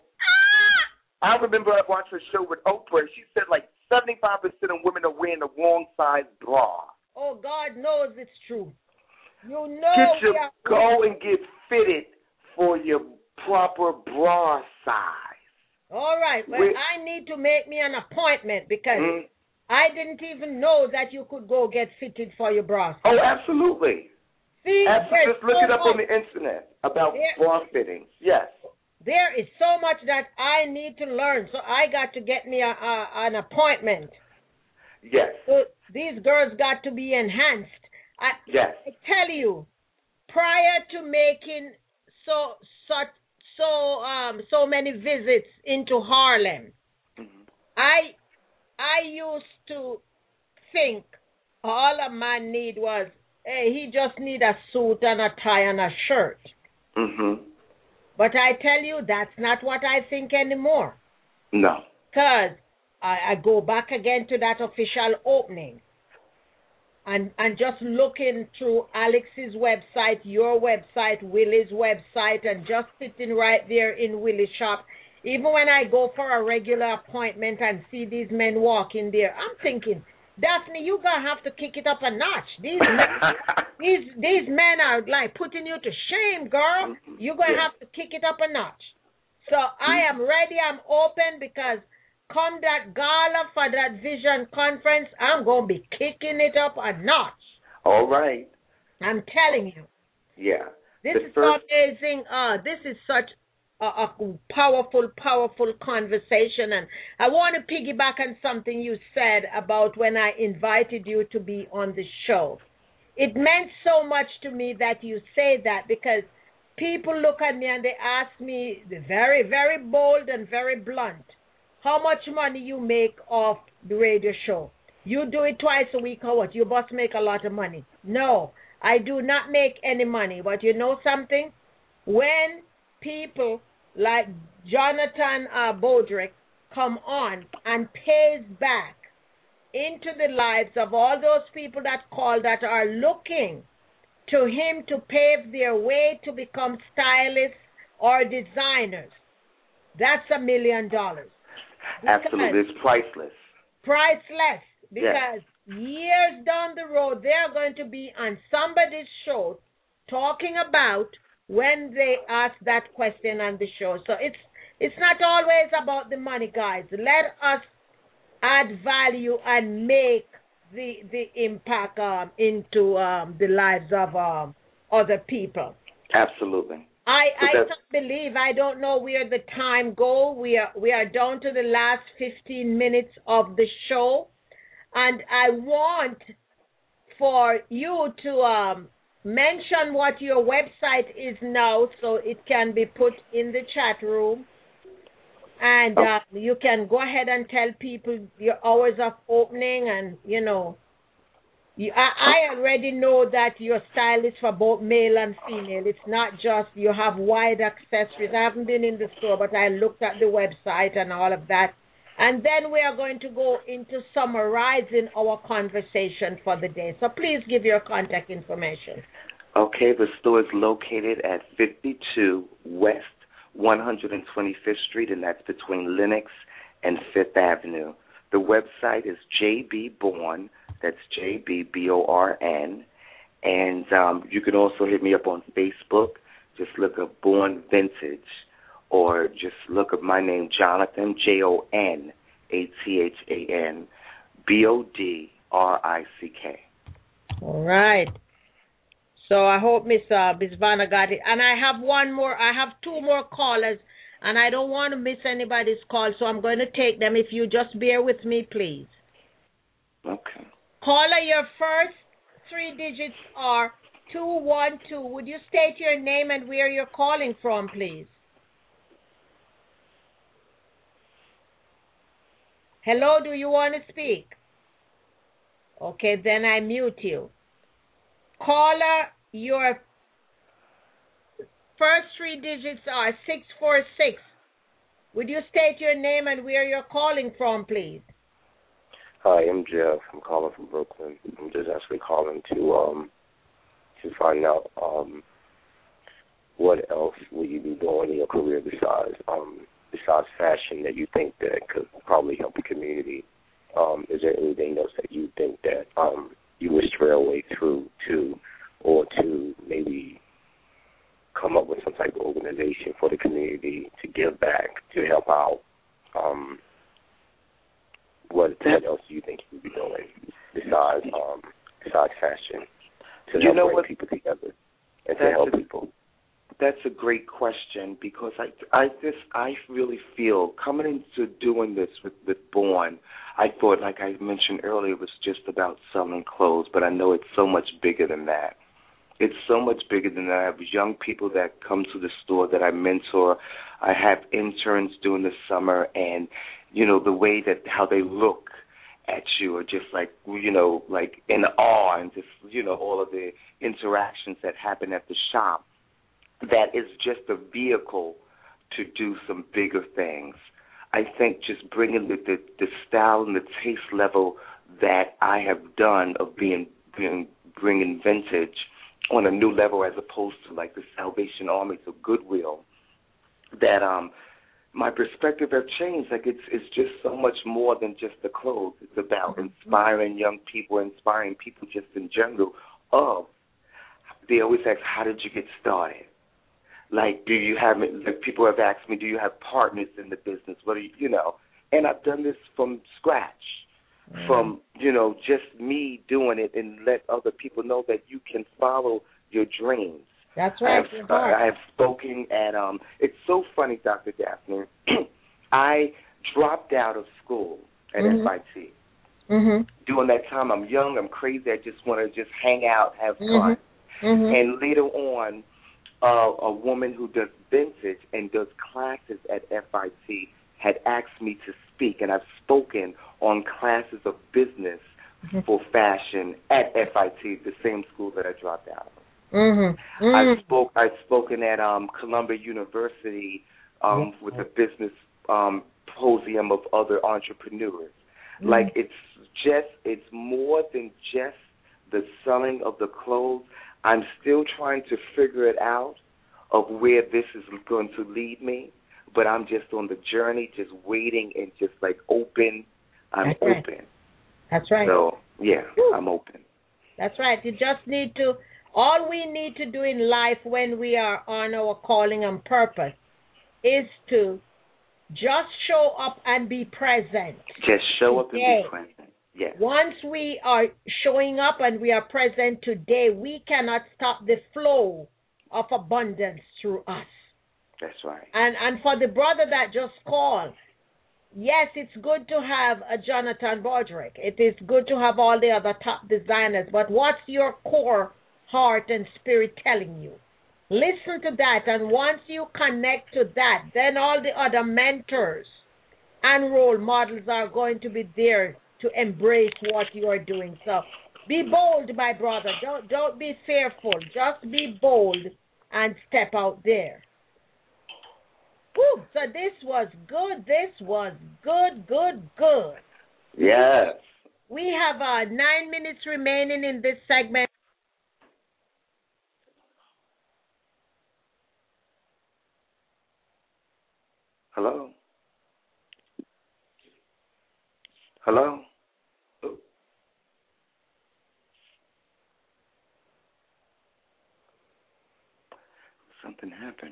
I remember I watched a show with Oprah, and she said like seventy-five percent of women are wearing the wrong size bra. Oh, God knows it's true. You know. Get your, are- go and get fitted for your proper bra size. All right. Well, we, I need to make me an appointment because mm-hmm. I didn't even know that you could go get fitted for your bra size. Oh, absolutely. See, absolutely. Just look so it up much. on the internet about there, bra fittings. Yes. There is so much that I need to learn, so I got to get me a, a, an appointment. Yes. So these girls got to be enhanced. I, yes. I tell you, prior to making so such so um so many visits into Harlem, mm-hmm. I I used to think all a man need was, hey, he just need a suit and a tie and a shirt. Mm-hmm. But I tell you, that's not what I think anymore. No. Because I, I go back again to that official opening. And and just looking through Alex's website, your website, Willie's website, and just sitting right there in Willie's shop. Even when I go for a regular appointment and see these men walking there, I'm thinking, Daphne, you gonna have to kick it up a notch. These men, these these men are like putting you to shame, girl. You're gonna yeah. have to kick it up a notch. So I am ready. I'm open because come that gala for that vision conference, I'm gonna be kicking it up a notch. All right. I'm telling you. Yeah. This the is first... amazing. Uh, this is such a, a powerful, powerful conversation. And I want to piggyback on something you said about when I invited you to be on the show. It meant so much to me that you say that because people look at me and they ask me, very, very bold and very blunt, how much money you make off the radio show. You do it twice a week or what? You must make a lot of money. No, I do not make any money. But you know something? When people like Jonathan uh, Bodrick come on and pays back into the lives of all those people that call that are looking to him to pave their way to become stylists or designers, that's a million dollars. Absolutely. It's priceless. Priceless. Because yes. years down the road, they're going to be on somebody's show talking about when they ask that question on the show. So it's it's not always about the money, guys. Let us add value and make the the impact um, into um, the lives of um, other people. Absolutely. I, I can't believe, I don't know where the time go. We are we are down to the last fifteen minutes of the show. And I want for you to um, mention what your website is now so it can be put in the chat room. And uh, you can go ahead and tell people your hours of opening and, you know. You, I, I already know that your style is for both male and female. It's not just you have wide accessories. I haven't been in the store, but I looked at the website and all of that. And then we are going to go into summarizing our conversation for the day. So please give your contact information. Okay, the store is located at fifty-two West one hundred twenty-fifth Street, and that's between Lenox and Fifth Avenue. The website is J B Born. That's J B B O R N. And um, you can also hit me up on Facebook. Just look up Born Vintage, or just look up my name, Jonathan, J O N A T H A N, B O D R I C K. All right. So I hope Miss uh, Miss Vanna got it. And I have one more. I have two more callers, and I don't want to miss anybody's call, so I'm going to take them. If you just bear with me, please. Okay. Caller, your first three digits are two one two. Would you state your name and where you're calling from, please? Hello, do you want to speak? Okay, then I mute you. Caller, your first three digits are six four six. Would you state your name and where you're calling from, please? Hi, I'm Jeff. I'm calling from Brooklyn. I'm just actually calling to um to find out um what else will you be doing in your career besides um besides fashion that you think that could probably help the community. Um, is there anything else that you think that um you wish to railway through to, or to maybe come up with some type of organization for the community to give back, to help out? Um, what else do you think you would be doing besides um, besides fashion to you help know bring what? people together and That's to help a, people? That's a great question, because I, I just I really feel coming into doing this with, with Born, I thought, like I mentioned earlier, it was just about selling clothes, but I know it's so much bigger than that. It's so much bigger than that. I have young people that come to the store that I mentor. I have interns during the summer, and, you know, the way that how they look at you are just like, you know, like in awe, and just, you know, all of the interactions that happen at the shop. That is just a vehicle to do some bigger things. I think just bringing the, the, the style and the taste level that I have done of being, being bringing vintage on a new level, as opposed to like the Salvation Army to Goodwill, that um my perspective has changed. Like it's it's just so much more than just the clothes. It's about inspiring young people, inspiring people just in general. Of they always ask, how did you get started? Like, do you have, like people have asked me, do you have partners in the business? What do you, you know? And I've done this from scratch, mm. from, you know, just me doing it, and let other people know that you can follow your dreams. That's right. I have, uh, I have spoken at, um, it's so funny, Doctor Daphne. I dropped out of school at mm-hmm. F I T. Mm-hmm. During that time, I'm young, I'm crazy, I just want to just hang out, have fun. Mm-hmm. Mm-hmm. And later on, Uh, a woman who does vintage and does classes at F I T had asked me to speak, and I've spoken on classes of business mm-hmm. for fashion at F I T, the same school that I dropped out of. Mm-hmm. Mm-hmm. I spoke. I've spoken at um, Columbia University um, mm-hmm. with a business um, symposium of other entrepreneurs. Mm-hmm. Like it's just, it's more than just the selling of the clothes. I'm still trying to figure it out of where this is going to lead me, but I'm just on the journey, just waiting and just like open. I'm That's right. open. That's right. So, yeah, Whew. I'm open. That's right. You just need to, all we need to do in life when we are on our calling and purpose is to just show up and be present. Just show up today. and be present. Yes. Once we are showing up and we are present today, we cannot stop the flow of abundance through us. That's right. And and for the brother that just called, yes, it's good to have a Jonathan Broderick. It is good to have all the other top designers, but what's your core heart and spirit telling you? Listen to that, and once you connect to that, then all the other mentors and role models are going to be there to embrace what you are doing. So Be bold, my brother. Don't don't be fearful. Just be bold and step out there. Woo. So this was good. This was good, good, good. Yes. We have uh, nine minutes remaining in this segment. Hello? Hello? Oh. Something happened.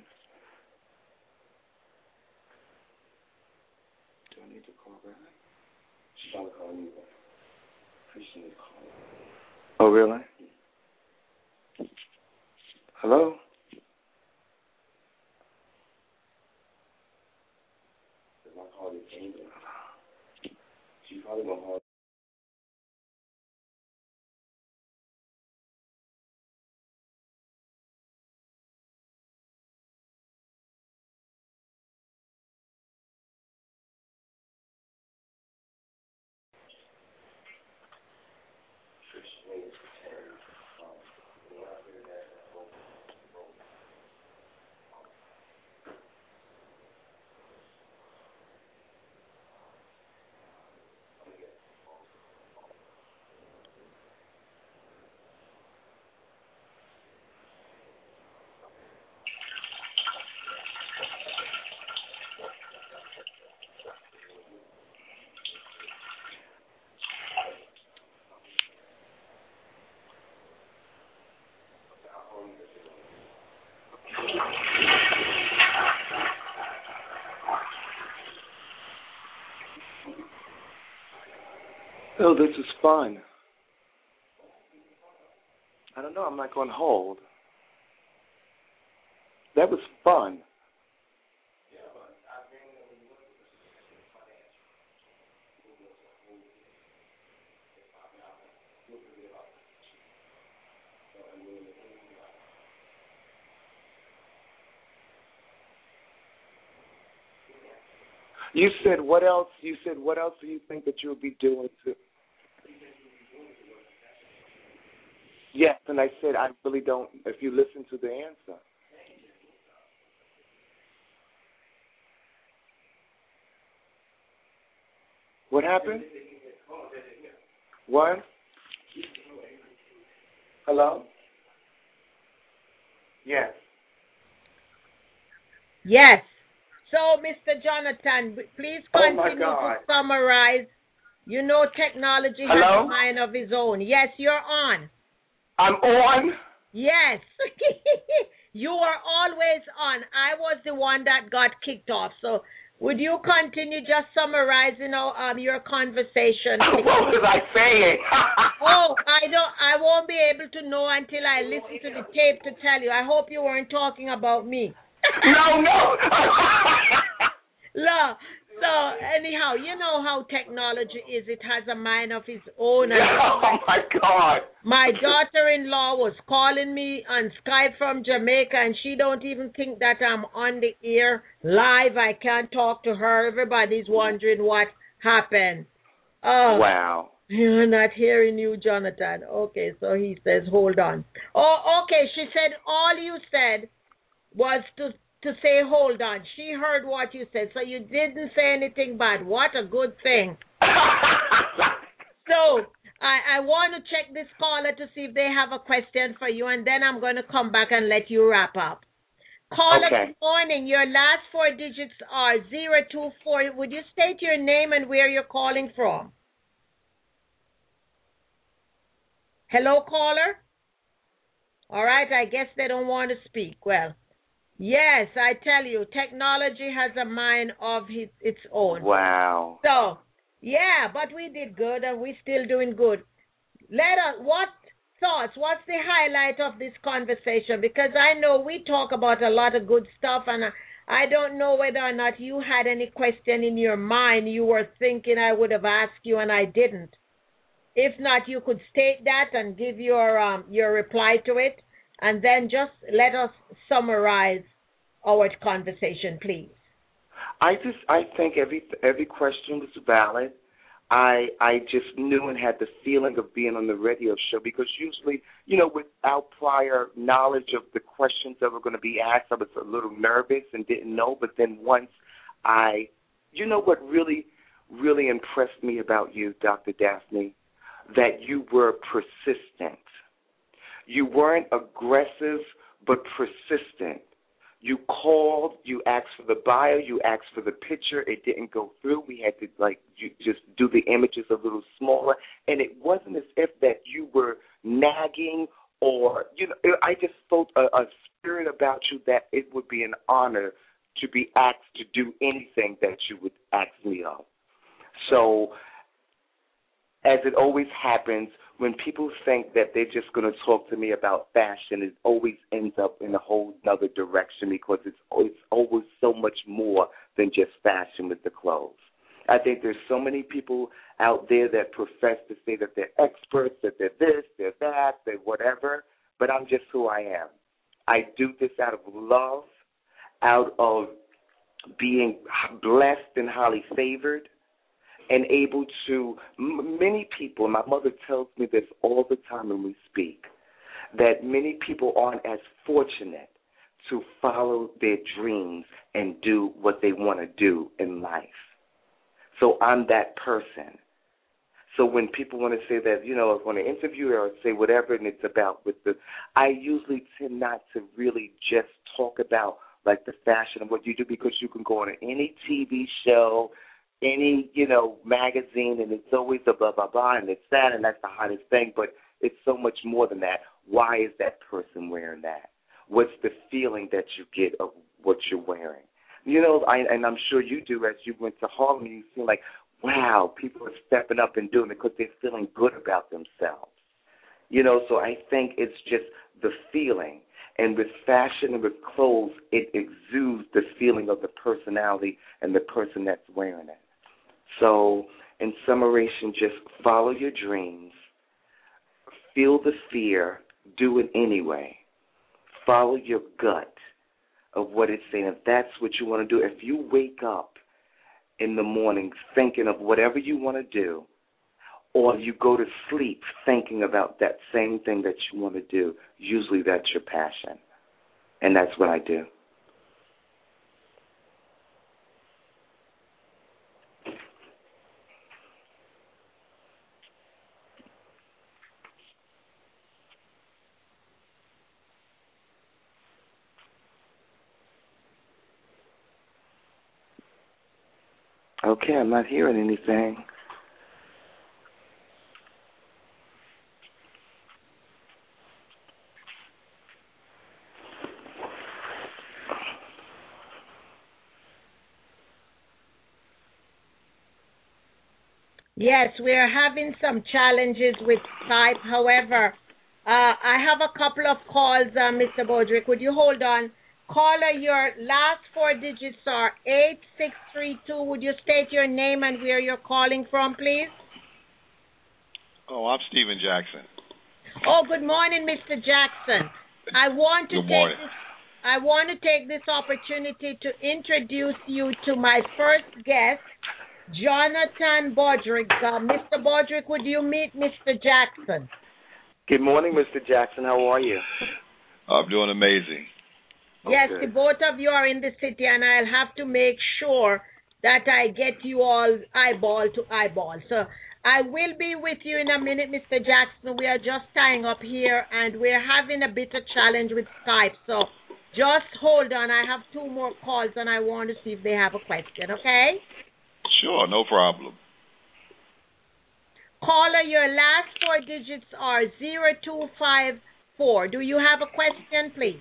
Do I need to call back? She's trying to call me back. She needs to call me. Oh, really? Hello? If I call this angel, she probably won't call. Oh, this is fun. I don't know. I'm not going to hold. That was fun. You said what else? You said what else do you think that you'll be doing to? Yes, and I said I really don't. If you listen to the answer. What happened? What? Hello? Yes. Yes. So, Mister Jonathan, please continue oh to summarize. You know technology Hello? has a mind of its own. Yes, you're on. I'm on? Yes. You are always on. I was the one that got kicked off. So, would you continue just summarizing um, your conversation? What was I saying? Oh, I don't. I won't be able to know until I listen to the tape to tell you. I hope you weren't talking about me. No, no. No. So anyhow, you know how technology is. It has a mind of its own. And oh my God. My daughter-in-law was calling me on Skype from Jamaica, and she don't even think that I'm on the air live. I can't talk to her. Everybody's wondering what happened. Oh, wow. You're not hearing you, Jonathan. Okay, so he says, hold on. Oh, okay. She said all you said was to to say hold on. She heard what you said, so you didn't say anything bad. What a good thing. So I, I want to check this caller to see if they have a question for you, and then I'm going to come back and let you wrap up. Caller, okay. Good morning. Your last four digits are zero two four. Would you state your name and where you're calling from? Hello, caller? All right, I guess they don't want to speak. Well, yes, I tell you, technology has a mind of his, its own. Wow. So, yeah, but we did good, and we're still doing good. Let us, what thoughts, what's the highlight of this conversation? Because I know we talk about a lot of good stuff, and I, I don't know whether or not you had any question in your mind you were thinking I would have asked you, and I didn't. If not, you could state that and give your um, your reply to it, and then just let us summarize our conversation, please. I just I think every every question was valid. I I just knew and had the feeling of being on the radio show because usually, you know, without prior knowledge of the questions that were going to be asked, I was a little nervous and didn't know. But then once I, you know what really, really impressed me about you, Doctor Daphne, that you were persistent. You weren't aggressive, but persistent. You called, you asked for the bio, you asked for the picture. It didn't go through. We had to, like, you just do the images a little smaller. And it wasn't as if that you were nagging or, you know, I just felt a, a spirit about you that it would be an honor to be asked to do anything that you would ask me of. So, as it always happens, when people think that they're just going to talk to me about fashion, it always ends up in a whole other direction because it's, it's always so much more than just fashion with the clothes. I think there's so many people out there that profess to say that they're experts, that they're this, they're that, they're whatever, but I'm just who I am. I do this out of love, out of being blessed and highly favored, and able to, m- many people, my mother tells me this all the time when we speak, that many people aren't as fortunate to follow their dreams and do what they want to do in life. So I'm that person. So when people want to say that, you know, I want to interview or say whatever, and it's about with the, I usually tend not to really just talk about like the fashion of what you do because you can go on any T V show, any, you know, magazine, and it's always a blah, blah, blah, and it's that, and that's the hottest thing, but it's so much more than that. Why is that person wearing that? What's the feeling that you get of what you're wearing? You know, I, and I'm sure you do as you went to Harlem, you feel like, wow, people are stepping up and doing it because they're feeling good about themselves. You know, so I think it's just the feeling. And with fashion and with clothes, it exudes the feeling of the personality and the person that's wearing it. So, in summation, just follow your dreams, feel the fear, do it anyway. Follow your gut of what it's saying. If that's what you want to do, if you wake up in the morning thinking of whatever you want to do, or you go to sleep thinking about that same thing that you want to do, usually that's your passion. And that's what I do. Okay, I'm not hearing anything. Yes, we are having some challenges with Skype. However, uh, I have a couple of calls, uh, Mister Bodrick. Would you hold on? Caller, your last four digits are eight six three two. Would you state your name and where you're calling from, please? Oh, I'm Stephen Jackson. Oh, good morning, Mister Jackson. I want to Good take morning. this, I want to take this opportunity to introduce you to my first guest, Jonathan Bodrick. Uh, Mister Bodrick, would you meet Mister Jackson? Good morning, Mister Jackson. How are you? I'm doing amazing. Yes, Okay. the both of you are in the city, and I'll have to make sure that I get you all eyeball to eyeball. So I will be with you in a minute, Mister Jackson. We are just tying up here, and we're having a bit of challenge with Skype. So just hold on. I have two more calls, and I want to see if they have a question, okay? Sure, no problem. Caller, your last four digits are zero two five four. Do you have a question, please?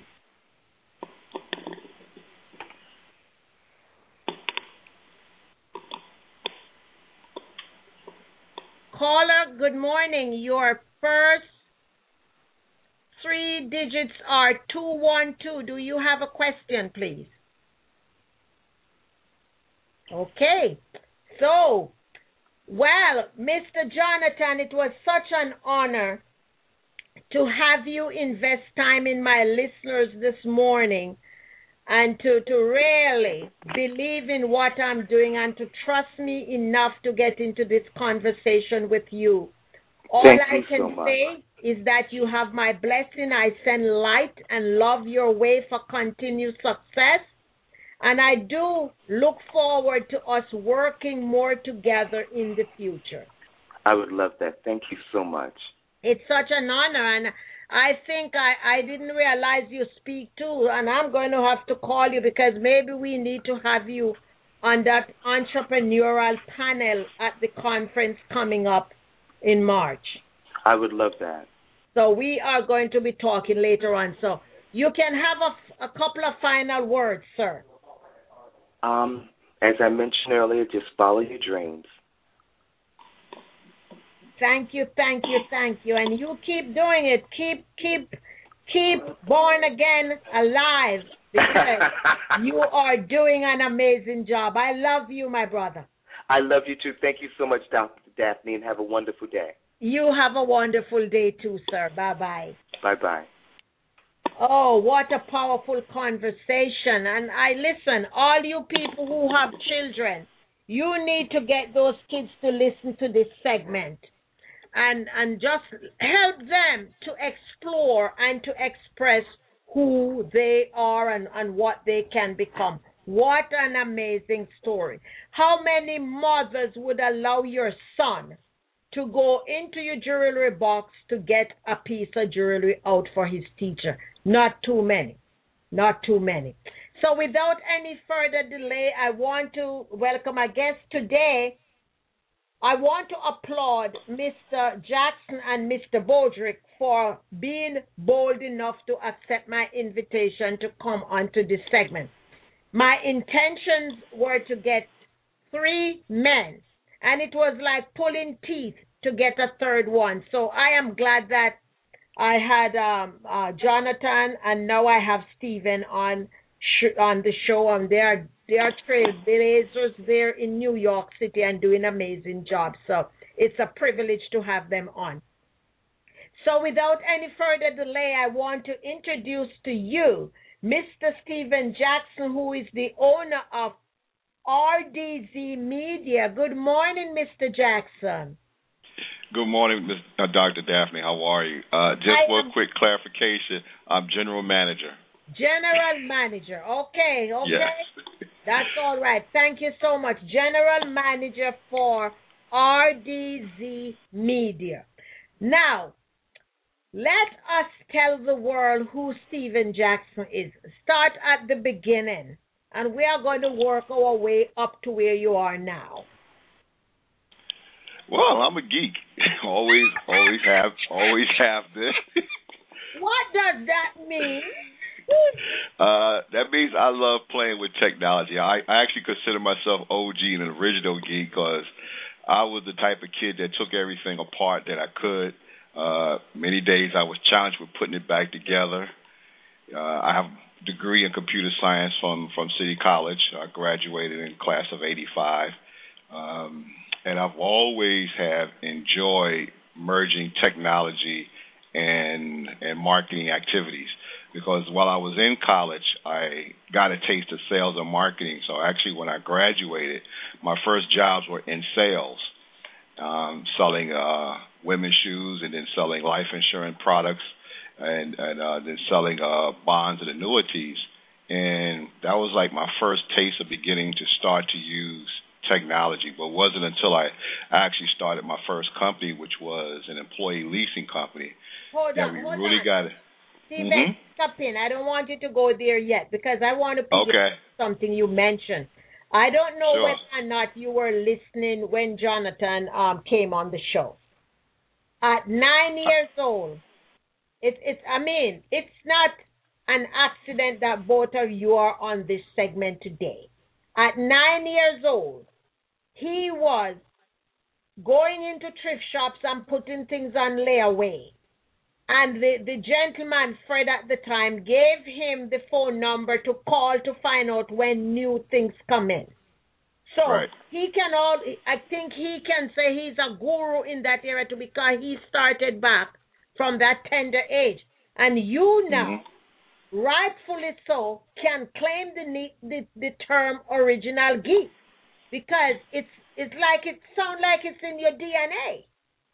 Caller, good morning. Your first three digits are two one two. Do you have a question, please? Okay. So, well, Mister Jonathan, it was such an honor to have you invest time in my listeners this morning. and to, to really believe in what I'm doing and to trust me enough to get into this conversation with you. All Thank I you can so much. say is that you have my blessing. I send light and love your way for continued success. And I do look forward to us working more together in the future. I would love that. Thank you so much. It's such an honor, and I think I, I didn't realize you speak too, and I'm going to have to call you because maybe we need to have you on that entrepreneurial panel at the conference coming up in March. I would love that. So we are going to be talking later on. So you can have a, a couple of final words, sir. Um, as I mentioned earlier, just follow your dreams. Thank you, thank you, thank you. And you keep doing it. Keep, keep, keep born again alive because you are doing an amazing job. I love you, my brother. I love you too. Thank you so much, Doctor Daphne, and have a wonderful day. You have a wonderful day too, sir. Bye-bye. Bye-bye. Oh, what a powerful conversation. And I listen, all you people who have children, you need to get those kids to listen to this segment. And and just help them to explore and to express who they are and, and what they can become. What an amazing story. How many mothers would allow your son to go into your jewelry box to get a piece of jewelry out for his teacher? Not too many. Not too many. So without any further delay, I want to welcome our guest today. I want to applaud Mister Jackson and Mister Bodrick for being bold enough to accept my invitation to come onto this segment. My intentions were to get three men, and it was like pulling teeth to get a third one. So I am glad that I had um, uh, Jonathan, and now I have Stephen on sh- on the show, and they are They are trailblazers there in New York City and doing an amazing job. So it's a privilege to have them on. So without any further delay, I want to introduce to you Mister Stephen Jackson, who is the owner of R D Z Media. Good morning, Mister Jackson. Good morning, Miz Uh, Doctor Daphne. How are you? Uh, just I one am- quick clarification. I'm general manager. General manager. Okay, okay. Yes. That's all right. Thank you so much. General manager for R D Z Media. Now, let us tell the world who Stephen Jackson is. Start at the beginning, and we are going to work our way up to where you are now. Well, I'm a geek. always, always have, always have this. What does that mean? Uh, that means I love playing with technology. I, I actually consider myself O G and an original geek because I was the type of kid that took everything apart that I could. Uh, many days I was challenged with putting it back together. Uh, I have a degree in computer science from, from City College. I graduated in class of eighty-five. Um, and I've always have enjoyed merging technology and and marketing activities. Because while I was in college, I got a taste of sales and marketing. So actually, when I graduated, my first jobs were in sales, um, selling uh, women's shoes and then selling life insurance products and, and uh, then selling uh, bonds and annuities. And that was like my first taste of beginning to start to use technology. But it wasn't until I actually started my first company, which was an employee leasing company, Hold that on, we hold really on. got it. Stephen, Mm-hmm. stop in. I don't want you to go there yet because I want to pick Okay. something you mentioned. I don't know Sure. whether or not you were listening when Jonathan um, came on the show. At nine years old, it's it's. I mean, it's not an accident that both of you are on this segment today. At nine years old, he was going into thrift shops and putting things on layaway. And the, the gentleman, Fred, at the time, gave him the phone number to call to find out when new things come in. So Right. he can all, I think he can say he's a guru in that area too because he started back from that tender age. And you now, Mm-hmm. rightfully so, can claim the the, the term original geek because it's it's like it sounds like it's in your D N A.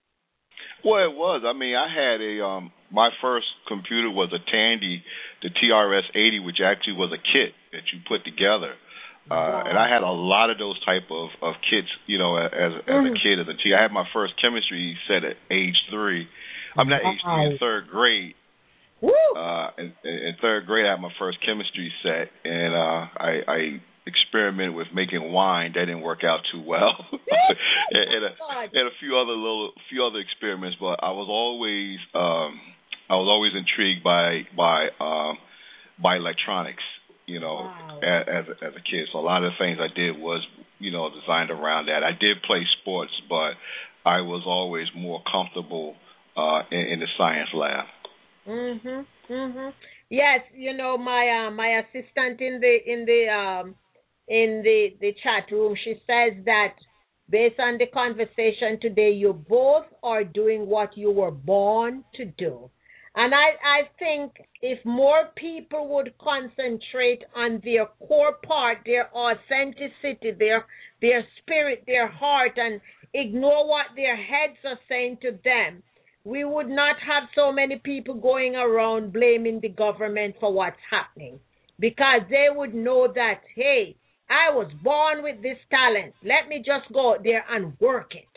Well, it was. I mean, I had a um my first computer was a Tandy, the T R S eighty, which actually was a kit that you put together. Uh, wow. And I had a lot of those type of, of kits, you know, as as mm. a kid, as a teen. I had my first chemistry set at age three. I'm not wow. age three, in third grade. Woo! Uh, in, in third grade, I had my first chemistry set, and uh, I, I experimented with making wine. That didn't work out too well, and, and, a, and a few other little, few other experiments. But I was always, um, I was always intrigued by by um, by electronics. You know, wow. as, as a, as a kid. So a lot of the things I did was, you know, designed around that. I did play sports, but I was always more comfortable uh, in, in the science lab. Mhm, mhm. Yes, you know, my uh, my assistant in the in the um in the the chat room, she says that based on the conversation today, you both are doing what you were born to do. And I, I think if more people would concentrate on their core part, their authenticity, their their spirit, their heart, and ignore what their heads are saying to them, we would not have so many people going around blaming the government for what's happening. Because they would know that, hey, I was born with this talent. Let me just go out there and work it.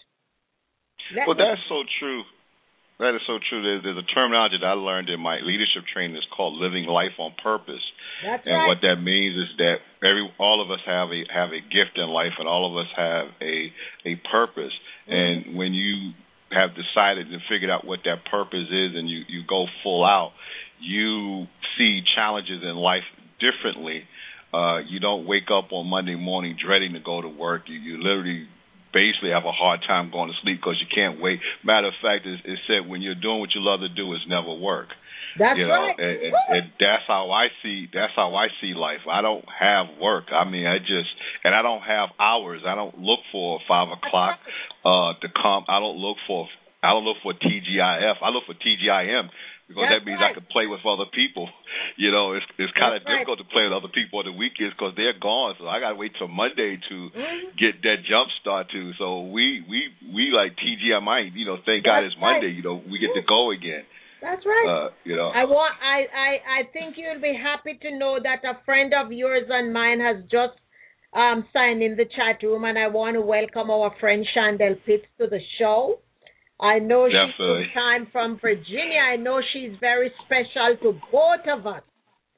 Let well, that's so true. That is so true. There's, there's a terminology that I learned in my leadership training. It's called living life on purpose. That's and right. what that means is that every all of us have a have a gift in life, and all of us have a a purpose. Mm-hmm. And when you have decided and figured out what that purpose is, and you, you go full out, you see challenges in life differently. Uh, you don't wake up on Monday morning dreading to go to work. You, you literally basically have a hard time going to sleep because you can't wait. Matter of fact, it's, it's said when you're doing what you love to do, it's never work. That's you know, right. And, and, and that's how I see. That's how I see life. I don't have work. I mean, I just and I don't have hours. I don't look for five o'clock uh, to come. I don't look for. I don't look for T G I F. I look for T G I M. Because That's that means right. I can play with other people. You know, it's it's kind of right. difficult to play with other people on the weekends because they're gone. So I got to wait till Monday to mm-hmm. get that jump start to. So we we we like T G I M. You know, thank That's God it's Monday. Right. You know, we get to go again. That's right. Uh, you know, I want. I, I I think you'll be happy to know that a friend of yours and mine has just um signed in the chat room, and I want to welcome our friend Chandel Pitts to the show. I know she took time from Virginia. I know she's very special to both of us.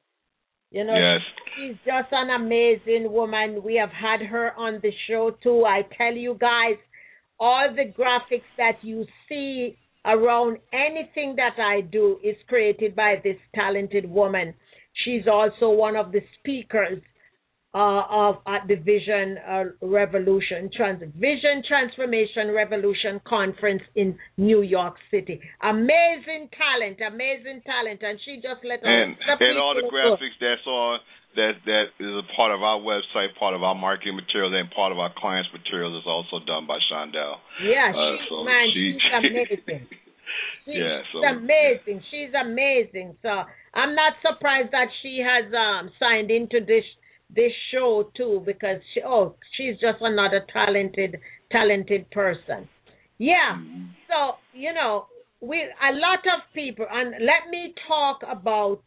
You know, yes. she's just an amazing woman. We have had her on the show, too. I tell you guys, all the graphics that you see around anything that I do is created by this talented woman. She's also one of the speakers Uh, of at the Vision uh, Revolution, Trans Vision Transformation Revolution Conference in New York City. Amazing talent, amazing talent, and she just let us. And, and all the graphics that's on that that is a part of our website, part of our marketing materials, and part of our clients' materials is also done by Chandel. Yeah, uh, she, so man, she, she's amazing. She's yeah, so amazing. She's amazing. So I'm not surprised that she has um, signed into this. this show too, because she, oh, she's just another talented, talented person. Yeah. Mm-hmm. So, you know, we, a lot of people, and let me talk about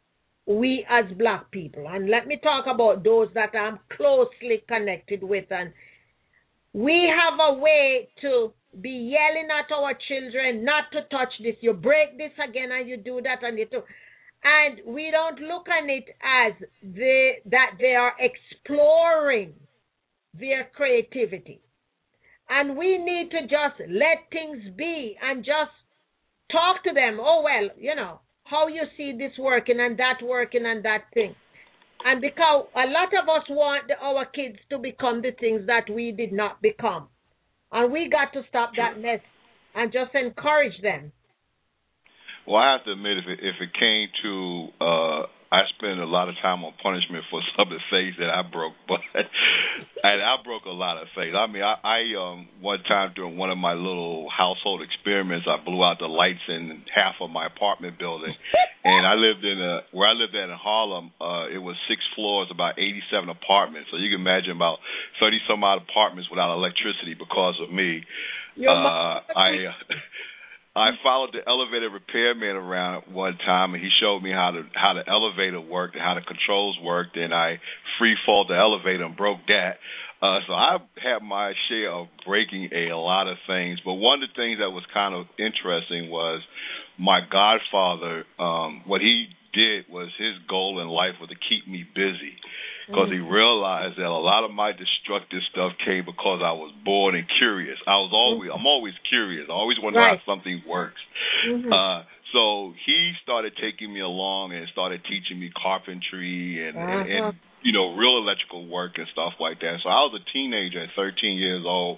we as black people, and let me talk about those that I'm closely connected with, and we have a way to be yelling at our children not to touch this. You break this again and you do that and you do. And we don't look on it as they, that they are exploring their creativity. And we need to just let things be and just talk to them. Oh, well, you know, how you see this working and that working and that thing. And because a lot of us want our kids to become the things that we did not become. And we got to stop that mess and just encourage them. Well, I have to admit, if it, if it came to uh, I spent a lot of time on punishment for some of the things that I broke, but and I broke a lot of things. I mean, I, I um one time during one of my little household experiments, I blew out the lights in half of my apartment building, and I lived in a where I lived at in Harlem. Uh, it was six floors, about eighty-seven apartments. So you can imagine about thirty some odd apartments without electricity because of me. Your uh, I. Uh, I followed the elevator repairman around one time, and he showed me how to how the elevator worked and how the controls worked, and I free-falled the elevator and broke that. Uh, so I had my share of breaking a lot of things. But one of the things that was kind of interesting was my godfather, um, what he did was his goal in life was to keep me busy, because he realized that a lot of my destructive stuff came because I was bored and curious. I was always, I'm always curious. I always want to know Right. how something works. Mhm. Uh, so he started taking me along and started teaching me carpentry and, Uh-huh. and, and you know, real electrical work and stuff like that. So I was a teenager at thirteen years old,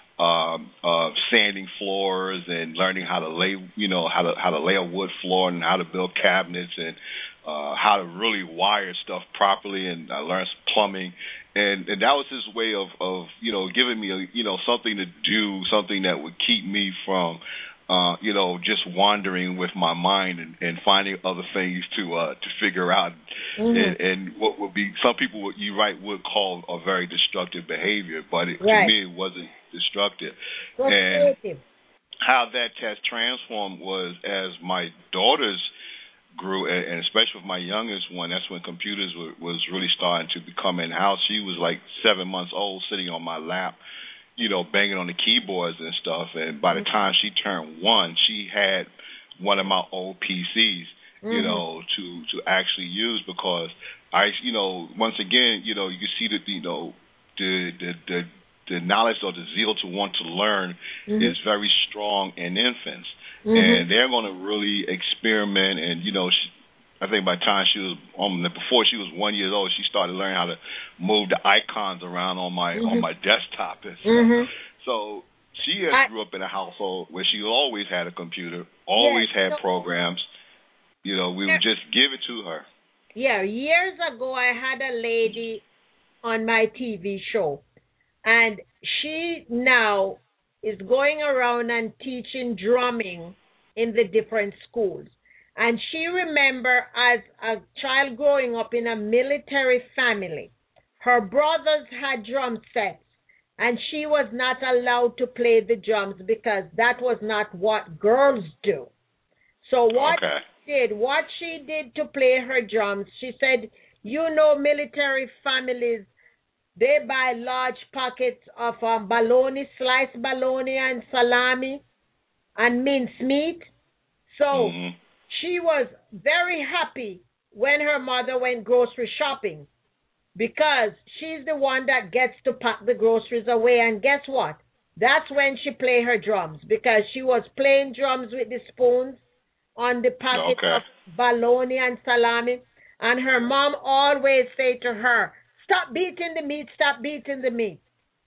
um, uh, sanding floors and learning how to lay, you know, how to how to lay a wood floor and how to build cabinets and uh, how to really wire stuff properly. And I learned some plumbing, and, and that was his way of, of you know giving me a, you know something to do, something that would keep me from uh, you know just wandering with my mind and, and finding other things to uh, to figure out. Mhm. And, and what would be some people would you right would call a very destructive behavior, but it, Right. to me it wasn't destructive. So And creative. how that has transformed was as my daughters grew, and especially with my youngest one, that's when computers were, was really starting to become in house. She was like seven months old, sitting on my lap, you know, banging on the keyboards and stuff. And by the time she turned one, she had one of my old P Cs, you Mhm. know, to to actually use, because I, you know, once again, you know, you can see that, you know, the the the the knowledge or the zeal to want to learn Mhm. is very strong in infants, Mhm. and they're going to really experiment. And you know, she, I think by the time she was um, before she was one year old, she started learning how to move the icons around on my Mhm. on my desktop and stuff. Mhm. So she has I- grew up in a household where she always had a computer, always Yes, had so- programs. You know, we Yeah. would just give it to her. Yeah, years ago I had a lady on my T V show, and she now is going around and teaching drumming in the different schools. And she remember as a child growing up in a military family, her brothers had drum sets, and she was not allowed to play the drums because that was not what girls do. So what Okay. she did, what she did to play her drums, she said, you know, military families, they buy large packets of um, bologna, sliced bologna and salami and mincemeat. So Mhm. she was very happy when her mother went grocery shopping, because she's the one that gets to pack the groceries away. And guess what? That's when she play her drums, because she was playing drums with the spoons on the packet Okay. of bologna and salami. And her mom always say to her, stop beating the meat, stop beating the meat.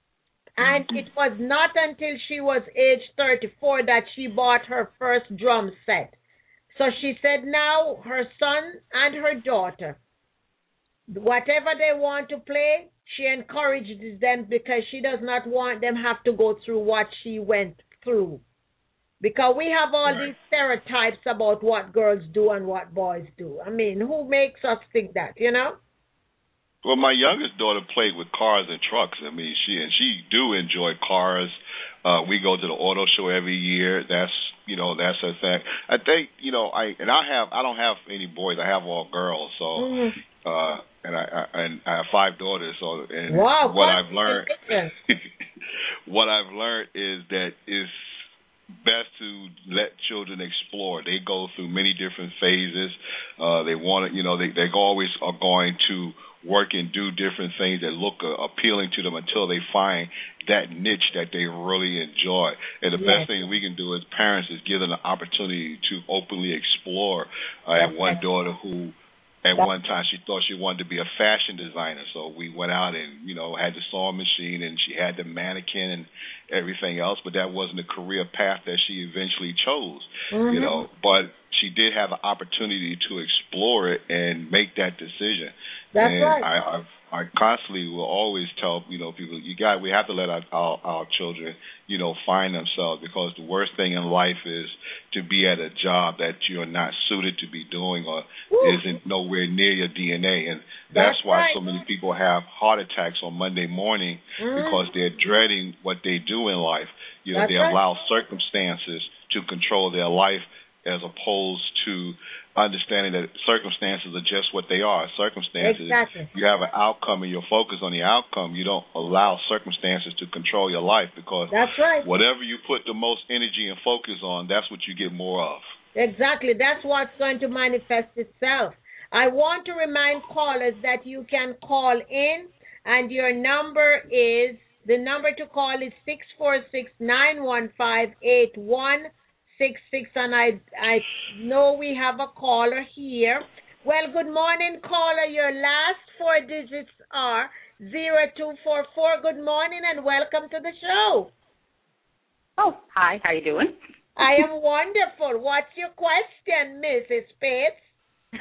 And it was not until she was age thirty-four that she bought her first drum set. So she said now her son and her daughter, whatever they want to play, she encourages them, because she does not want them have to go through what she went through. Because we have all Right. these stereotypes about what girls do and what boys do. I mean, who makes us think that, you know? Well, my youngest daughter played with cars and trucks. I mean, she and she do enjoy cars. Uh, we go to the auto show every year. That's you know that's her thing. I think you know I and I have I don't have any boys. I have all girls. So Mhm. uh, and I, I and I have five daughters. So and Wow, what I've learned congratulations. what I've learned is that it's best to let children explore. They go through many different phases. Uh, they want to, you know, they they always are going to work and do different things that look uh, appealing to them until they find that niche that they really enjoy. And the Yes. best thing we can do as parents is give them the opportunity to openly explore. I have one daughter who at one time she thought she wanted to be a fashion designer, so we went out and, you know, had the sewing machine and she had the mannequin and everything else, but that wasn't a career path that she eventually chose, Mhm. you know. But she did have an opportunity to explore it and make that decision. That's and right. I, I I constantly will always tell, you know, people, you got, we have to let our, our, our children, you know, find themselves, because the worst thing in life is to be at a job that you're not suited to be doing or Woo. Isn't nowhere near your D N A. And that's, that's why right. so many people have heart attacks on Monday morning mm. because they're dreading what they do in life. You know, that's they right. allow circumstances to control their life as opposed to understanding that circumstances are just what they are. Circumstances, exactly. You have an outcome and you're focused on the outcome. You don't allow circumstances to control your life, because that's right. whatever you put the most energy and focus on, that's what you get more of. Exactly. That's what's going to manifest itself. I want to remind callers that you can call in, and your number is, the number to call is six four six, nine one five, eight one six six, and I I know we have a caller here. Well, good morning, caller. Your last four digits are zero two four four. Good morning and welcome to the show. Oh, hi. How you doing? I am wonderful. What's your question, Missus Pitts?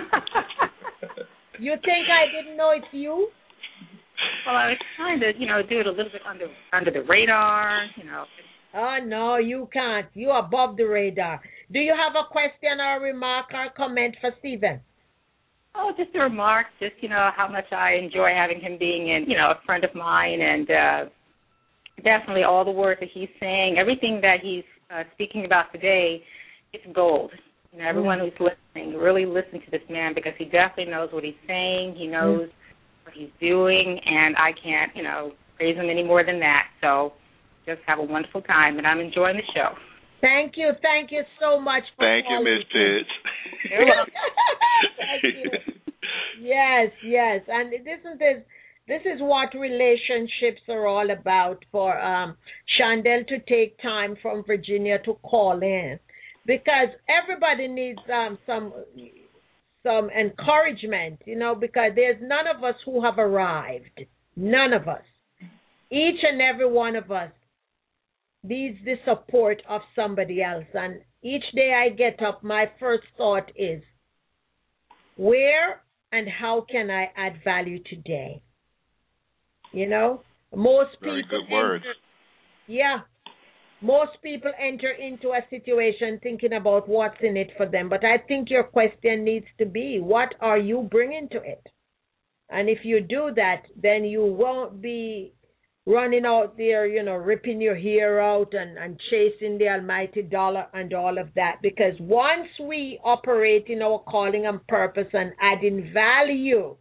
You think I didn't know it's you? Well, I was trying to, you know, do it a little bit under under the radar, you know. Oh, no, you can't. You're above the radar. Do you have a question or a remark or comment for Stephen? Oh, just a remark, just, you know, how much I enjoy having him being, in, you know, a friend of mine, and uh, definitely all the words that he's saying, everything that he's uh, speaking about today, it's gold. You know, everyone mm-hmm. who's listening, really listen to this man, because he definitely knows what he's saying. He knows mm-hmm. what he's doing, and I can't, you know, praise him any more than that. So just have a wonderful time, and I'm enjoying the show. Thank you. Thank you so much for Thank you, Miz Pitts. You're welcome. Thank you. Yes, yes. And this is this, this is what relationships are all about, for um, Chandel to take time from Virginia to call in, because everybody needs um, some some encouragement, you know, because there's none of us who have arrived. None of us. Each and every one of us needs the support of somebody else. And each day I get up, my first thought is, where and how can I add value today? You know, most Very people good words. Enter, yeah, most people enter into a situation thinking about what's in it for them. But I think your question needs to be, what are you bringing to it? And if you do that, then you won't be running out there, you know, ripping your hair out and, and chasing the almighty dollar and all of that. Because once we operate in our calling and purpose and adding value,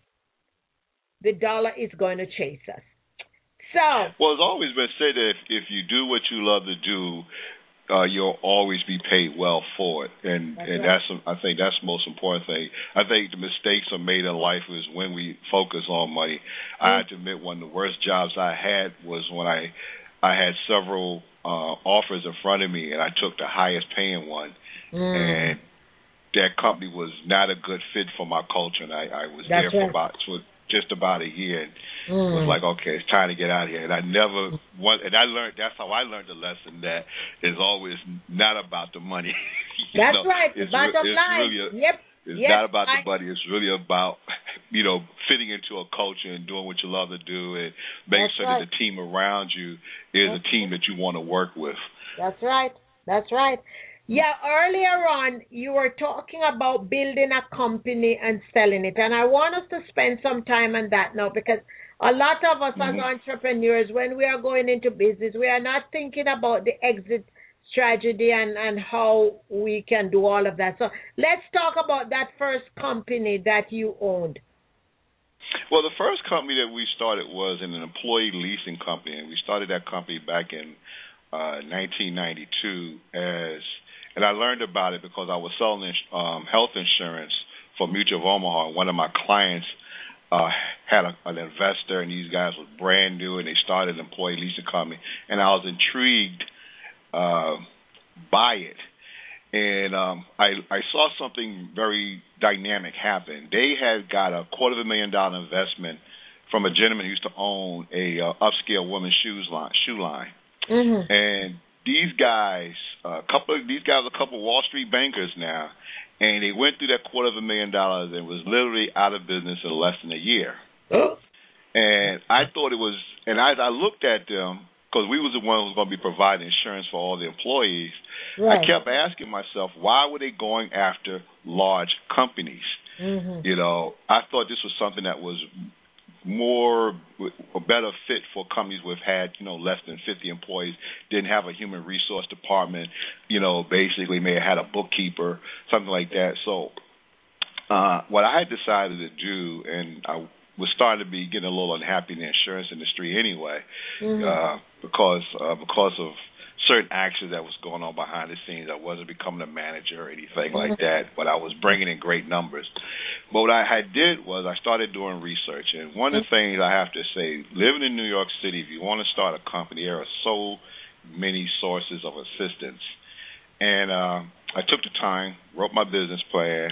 the dollar is going to chase us. So, well, it's always been said that if, if you do what you love to do, uh, you'll always be paid well for it, and that's and right. that's I think that's the most important thing. I think the mistakes are made in life is when we focus on money. Mm-hmm. I have to admit, one of the worst jobs I had was when I I had several uh, offers in front of me, and I took the highest paying one, mm. and that company was not a good fit for my culture, and I, I was that's there right. for about for just about a year, and mm. was like, okay, it's time to get out of here. And I never want, and I learned, that's how I learned the lesson, that it's always not about the money. That's know, right, it's bottom re- it's line. Really a, yep. It's yep. not about I, the money. It's really about, you know, fitting into a culture and doing what you love to do, and making sure right. that the team around you is that's a team that you want to work with. That's right. That's right. Yeah, earlier on, you were talking about building a company and selling it. And I want us to spend some time on that now, because a lot of us mm-hmm. as entrepreneurs, when we are going into business, we are not thinking about the exit strategy and, and how we can do all of that. So let's talk about that first company that you owned. Well, the first company that we started was an employee leasing company, and we started that company back in uh, nineteen ninety-two as – and I learned about it because I was selling um, health insurance for Mutual of Omaha. One of my clients uh, had a, an investor, and these guys were brand new, and they started an employee leasing company. And I was intrigued uh, by it. And um, I, I saw something very dynamic happen. They had got a quarter of a million dollar investment from a gentleman who used to own a uh, upscale women's shoes line, shoe line. Mm-hmm. And these guys, a couple of these guys, are a couple of Wall Street bankers now, and they went through that quarter of a million dollars and was literally out of business in less than a year. Oh. And I thought it was, and as I looked at them, because we was the one who was going to be providing insurance for all the employees, Right. I kept asking myself, why were they going after large companies? Mm-hmm. You know, I thought this was something that was more a better fit for companies with had, you know, less than fifty employees, didn't have a human resource department, you know, basically may have had a bookkeeper, something like that. So uh, what I had decided to do, and I was starting to be getting a little unhappy in the insurance industry anyway, Mm-hmm. uh, because uh, because of certain actions that was going on behind the scenes. I wasn't becoming a manager or anything like that, but I was bringing in great numbers. But what I had did was I started doing research, and one of the things I have to say, living in New York City, if you want to start a company, there are so many sources of assistance. And uh, I took the time, wrote my business plan,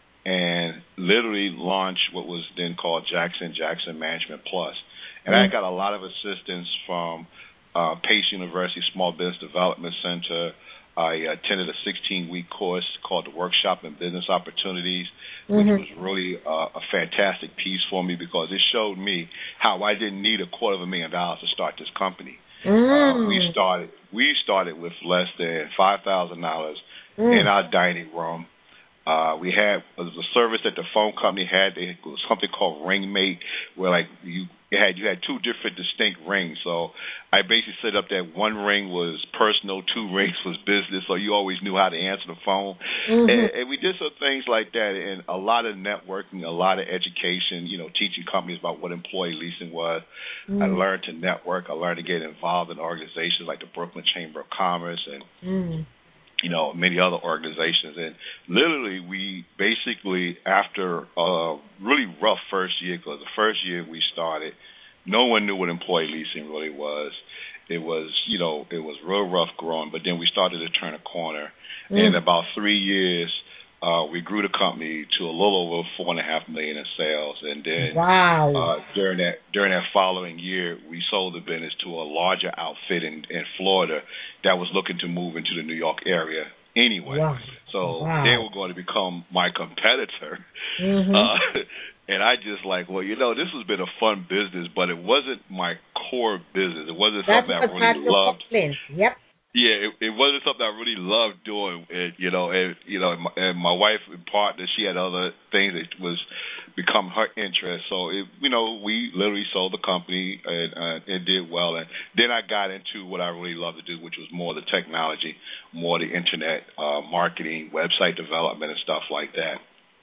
and literally launched what was then called Jackson Jackson Management Plus. And I got a lot of assistance from Uh, Pace University Small Business Development Center. I attended a sixteen-week course called the Workshop in Business Opportunities, which Mm-hmm. was really uh, a fantastic piece for me because it showed me how I didn't need a quarter of a million dollars to start this company. Mm. Uh, we started we started with less than five thousand dollars Mm. in our dining room. Uh, we had it was a service that the phone company had. It was something called Ringmate, where like you had you had two different distinct rings. So I basically set up that one ring was personal, two rings was business. So you always knew how to answer the phone. Mm-hmm. And, and we did some things like that, and a lot of networking, a lot of education. You know, teaching companies about what employee leasing was. Mm. I learned to network. I learned to get involved in organizations like the Brooklyn Chamber of Commerce and. Mm. You know, many other organizations. And literally, we basically, after a really rough first year, because the first year we started, no one knew what employee leasing really was. It was, you know, it was real rough growing, but then we started to turn a corner. Mm. In about three years, uh, we grew the company to a little over four and a half million in sales. And then Wow. uh, during that during that following year, we sold the business to a larger outfit in, in Florida that was looking to move into the New York area anyway. Wow. So Wow. they were going to become my competitor. Mm-hmm. Uh, and I just like, well, you know, this has been a fun business, but it wasn't my core business. It wasn't That's something I what really loved. Complaint. Yep. Yeah, it, it wasn't something I really loved doing. It, you know, and you know, and my, and my wife and partner, she had other things that was become her interest. So, it, you know, we literally sold the company and uh, it did well. And then I got into what I really love to do, which was more the technology, more the internet uh, marketing, website development, and stuff like that.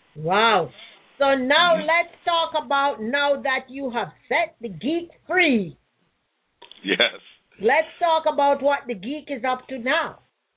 Wow. So now Mhm. let's talk about now that you have set the geek free. Yes. Let's talk about what the geek is up to now.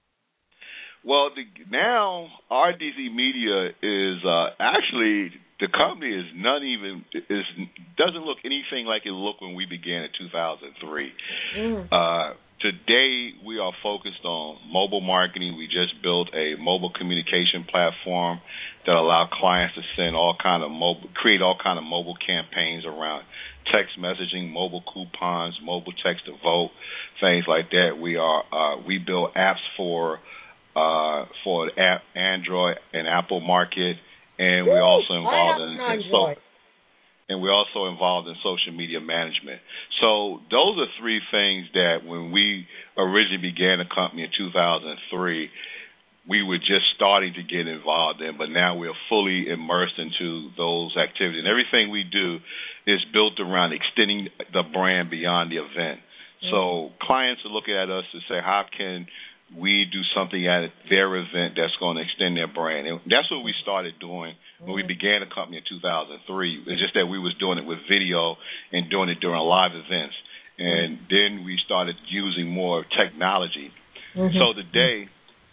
Well, the, now R D Z Media is uh, actually the company is not even is doesn't look anything like it looked when we began in two thousand three. Mm. Uh, today we are focused on mobile marketing. We just built a mobile communication platform that allow clients to send all kind of mobile, create all kind of mobile campaigns around text messaging, mobile coupons, mobile text to vote, things like that. We are uh, we build apps for uh, for app Android and Apple market, and we're also involved in, in so, and we're also involved in social media management. So those are three things that when we originally began the company in two thousand three, we were just starting to get involved in, but now we're fully immersed into those activities. And everything we do is built around extending the brand beyond the event. Mm-hmm. So clients are looking at us to say, how can we do something at their event that's going to extend their brand? And that's what we started doing when we began the company in two thousand three. It's just that we was doing it with video and doing it during live events. And then we started using more technology. Mm-hmm. So today,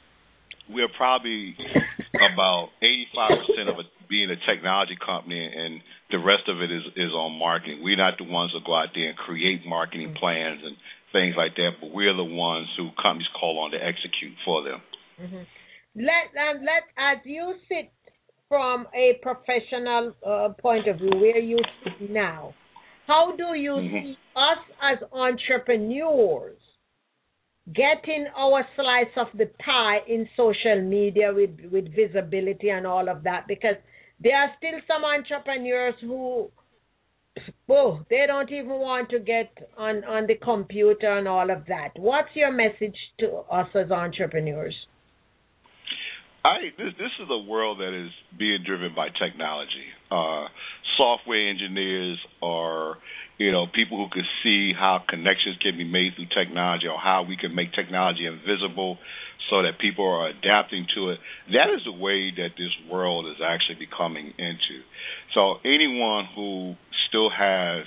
we're probably about eighty-five percent of it being a technology company, and the rest of it is, is on marketing. We're not the ones that go out there and create marketing plans and things like that, but we're the ones who companies call on to execute for them. Mm-hmm. Let um, let as you sit from a professional uh, point of view, where you sit now, how do you mm-hmm. see us as entrepreneurs getting our slice of the pie in social media with, with visibility and all of that, because there are still some entrepreneurs who, oh, they don't even want to get on, on the computer and all of that. What's your message to us as entrepreneurs? I this this is a world that is being driven by technology. Uh, software engineers are, you know, people who can see how connections can be made through technology, or how we can make technology invisible so that people are adapting to it. That is the way that this world is actually becoming into. So anyone who still has,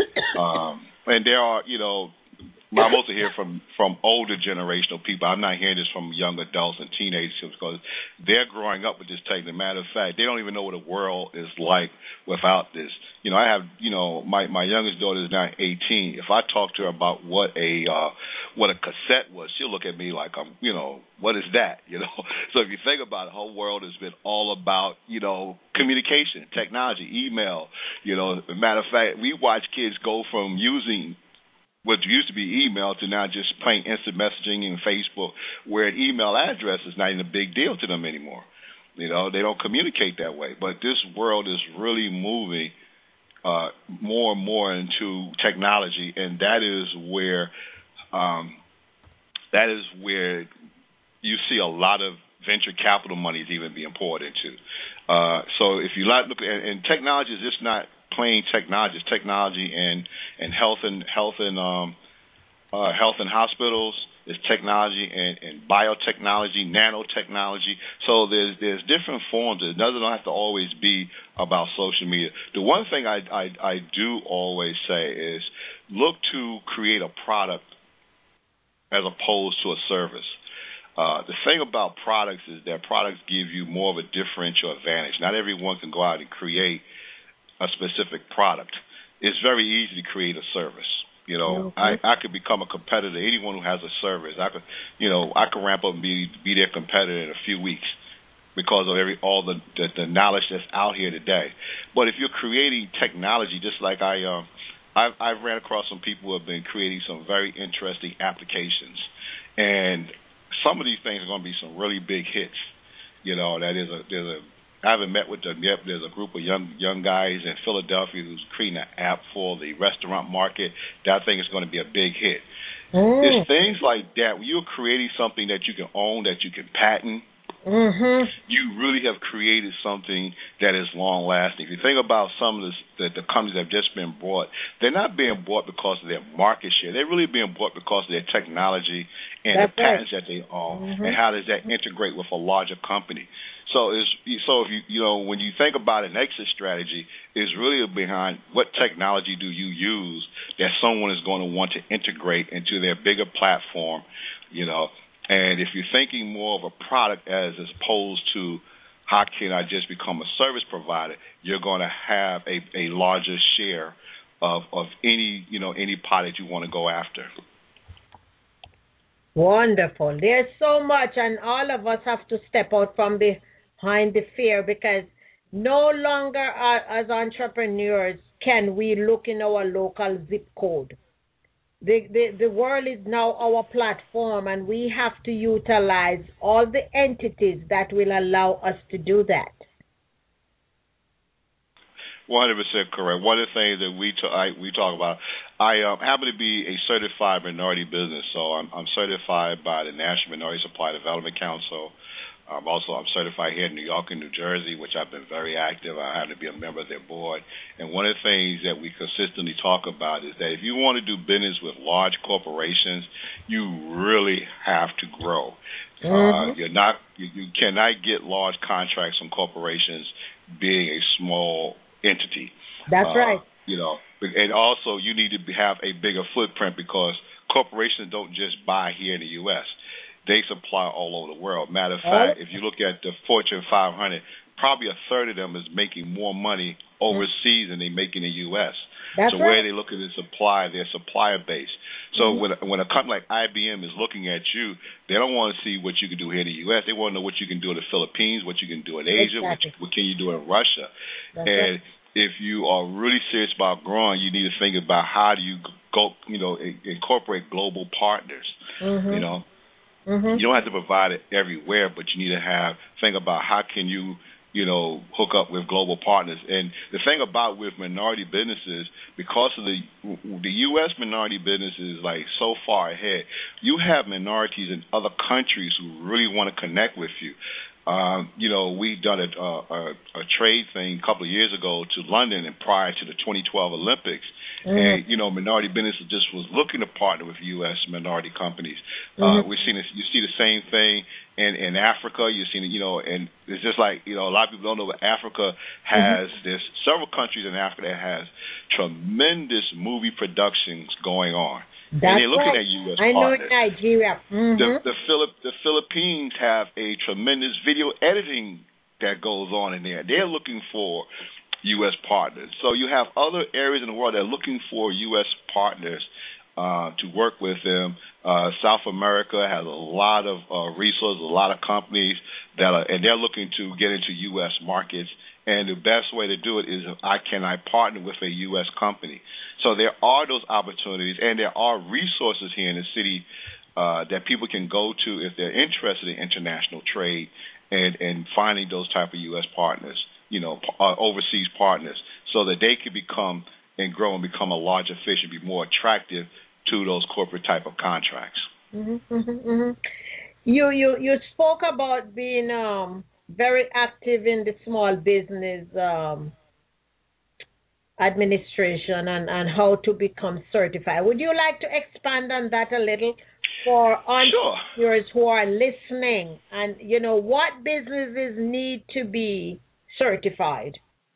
um, and there are, you know, I mostly hear from, from older generational people. I'm not hearing this from young adults and teenagers because they're growing up with this technology. Matter of fact, they don't even know what a world is like without this. You know, I have, you know, my, my youngest daughter is now eighteen. If I talk to her about what a uh, what a cassette was, she'll look at me like, I'm, you know, what is that? You know. So if you think about it, the whole world has been all about, you know, communication, technology, email. You know, matter of fact, we watch kids go from using what used to be email to now just plain instant messaging and Facebook, where an email address is not even a big deal to them anymore. You know, they don't communicate that way. But this world is really moving uh, more and more into technology, and that is where um, that is where you see a lot of venture capital money is even being poured into. Uh, so if you look, and, and technology is just not plain technology. It's technology and and health and health and um, uh, health and hospitals. It's technology and, and biotechnology, nanotechnology. So there's there's different forms. It doesn't have to always be about social media. The one thing I I, I do always say is look to create a product as opposed to a service. Uh, the thing about products is that products give you more of a differential advantage. Not everyone can go out and create a specific product. It's very easy to create a service. You know, mm-hmm. I, I could become a competitor. Anyone who has a service, I could, you know, I could ramp up and be be their competitor in a few weeks because of every all the, the the knowledge that's out here today. But if you're creating technology, just like I, uh, I've, I've ran across some people who have been creating some very interesting applications, and some of these things are going to be some really big hits. You know, that is a there's a I haven't met with them yet. There's a group of young young guys in Philadelphia who's creating an app for the restaurant market. That thing is going to be a big hit. Mm. It's things like that. When you're creating something that you can own, that you can patent, mm-hmm. you really have created something that is long-lasting. If you think about some of the, the, the companies that have just been bought, they're not being bought because of their market share. They're really being bought because of their technology and That's the patents right. that they own, mm-hmm. and how does that integrate with a larger company. So is so if you you know when you think about an exit strategy, is really behind what technology do you use that someone is going to want to integrate into their bigger platform, you know. And if you're thinking more of a product as opposed to how can I just become a service provider, you're going to have a, a larger share of of any you know any pie that you want to go after. Wonderful. There's so much, and all of us have to step out from the behind the fear, because no longer uh, as entrepreneurs can we look in our local zip code. The, the the world is now our platform, and we have to utilize all the entities that will allow us to do that. one hundred percent correct. One of the things that we t- I, we talk about, I um, happen to be a certified minority business, so I'm, I'm certified by the National Minority Supply Development Council. Um, also, I'm certified here in New York and New Jersey, which I've been very active. I happen to be a member of their board. And one of the things that we consistently talk about is that if you want to do business with large corporations, you really have to grow. Mm-hmm. Uh, you're not, you, you cannot get large contracts from corporations being a small entity. That's uh, right. You know, and also you need to have a bigger footprint, because corporations don't just buy here in the U S They supply all over the world. Matter of fact, if you look at the Fortune five hundred, probably a third of them is making more money overseas than they make in the U S That's so right. where they look at the supply, their supplier base. So mm-hmm. when when a company like I B M is looking at you, they don't want to see what you can do here in the U S They want to know what you can do in the Philippines, what you can do in Asia, exactly. what, what can you do in Russia. That's and right. if you are really serious about growing, you need to think about how do you go, you know, incorporate global partners. Mm-hmm. You know, mm-hmm. you don't have to provide it everywhere, but you need to have think about how can you, you know, hook up with global partners. And the thing about with minority businesses, because of the the U S minority businesses like so far ahead, you have minorities in other countries who really want to connect with you. Um, you know, we done a, a, a trade thing a couple of years ago to London and prior to the twenty twelve Olympics. Mm-hmm. And, you know, minority businesses just was looking to partner with U S minority companies. Mm-hmm. Uh, we've seen this, you see the same thing in, in Africa. You've seen it, you know, and it's just like, you know, a lot of people don't know, but Africa has, mm-hmm. there's several countries in Africa that has tremendous movie productions going on. That's and they're looking right. at U S I know partners. in Nigeria. Mm-hmm. The, the, Philip, the Philippines have a tremendous video editing that goes on in there. They're looking for U S partners. So you have other areas in the world that are looking for U S partners uh, to work with them. Uh, South America has a lot of uh, resources, a lot of companies that are, and they're looking to get into U S markets. And the best way to do it is, I can I partner with a U S company. So there are those opportunities, and there are resources here in the city uh, that people can go to if they're interested in international trade and, and finding those type of U S partners, you know, uh, overseas partners, so that they can become and grow and become a larger fish and be more attractive to those corporate type of contracts. Mm-hmm, mm-hmm, mm-hmm. You you you spoke about being um, very active in the small business um, administration and, and how to become certified. Would you like to expand on that a little for entrepreneurs sure. who are listening? And, you know, what businesses need to be certified?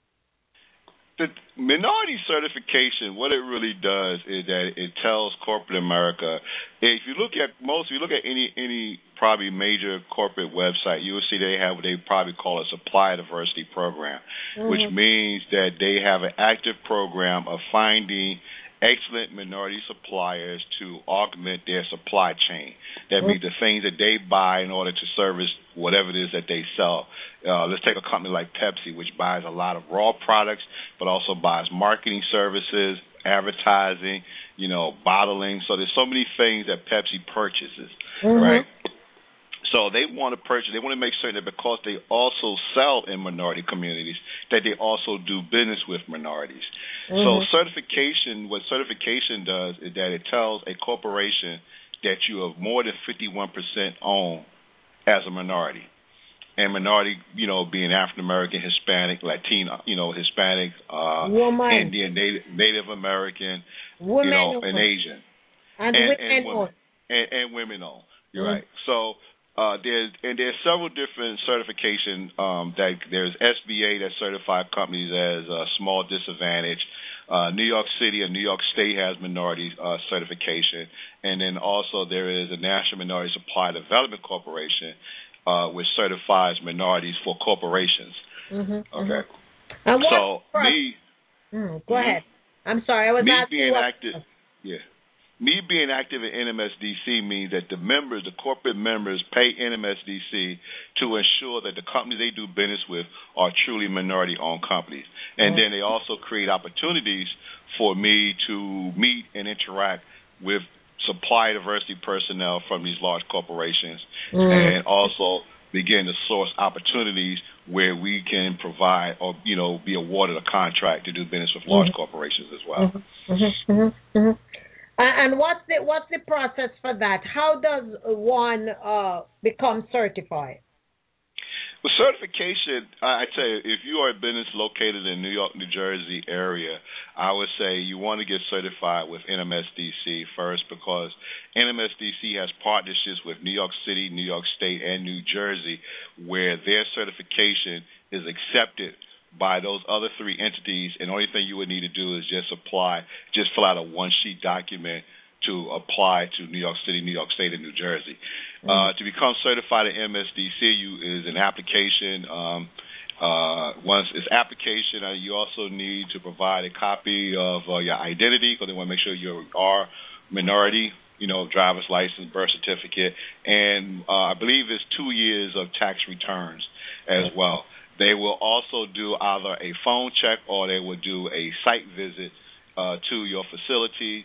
The minority certification, what it really does is that it tells corporate America, if you look at most, if you look at any any probably major corporate website, you will see they have what they probably call a supplier diversity program, mm-hmm. which means that they have an active program of finding excellent minority suppliers to augment their supply chain. That means the things that they buy in order to service whatever it is that they sell. Uh, let's take a company like Pepsi, which buys a lot of raw products, but also buys marketing services, advertising, you know, bottling. So there's so many things that Pepsi purchases, mm-hmm. right? So they want to purchase, they want to make certain that because they also sell in minority communities, that they also do business with minorities. Mm-hmm. So certification, what certification does is that it tells a corporation that you are more than fifty-one percent owned as a minority. And minority, you know, being African American, Hispanic, Latino, you know, Hispanic, uh, Indian, Native, Native American, women you know, owned. and Asian. And, and, women and women. owned. And, and women owned. You're mm-hmm. right. So uh, there's and there's several different certification. Um, that there's S B A that certified companies as uh, small disadvantage. Uh, New York City and New York State has minority uh, certification, and then also there is a National Minority Supply Development Corporation, uh, which certifies minorities for corporations. Mm-hmm, okay. Mm-hmm. And so me, mm, go mm-hmm. ahead. I'm sorry, I was me asking being what... active. Yeah. Me being active in N M S D C means that the members, the corporate members, pay N M S D C to ensure that the companies they do business with are truly minority-owned companies. And mm-hmm. then they also create opportunities for me to meet and interact with supply diversity personnel from these large corporations, mm-hmm. and also begin to source opportunities where we can provide or, you know, be awarded a contract to do business with large mm-hmm. corporations as well. Mm-hmm. Mm-hmm. Mm-hmm. And what's the what's the process for that? How does one uh, become certified? Well, certification, I tell you, if you are a business located in New York, New Jersey area, I would say you want to get certified with N M S D C first, because N M S D C has partnerships with New York City, New York State, and New Jersey, where their certification is accepted by those other three entities, and the only thing you would need to do is just apply, just fill out a one-sheet document to apply to New York City, New York State, and New Jersey. Mm-hmm. Uh, to become certified at N M S D C you is an application. Um, uh, once it's application, uh, you also need to provide a copy of uh, your identity, because they want to make sure you are minority, you know, driver's license, birth certificate, and uh, I believe it's two years of tax returns as well. They will also do either a phone check or they will do a site visit uh, to your facility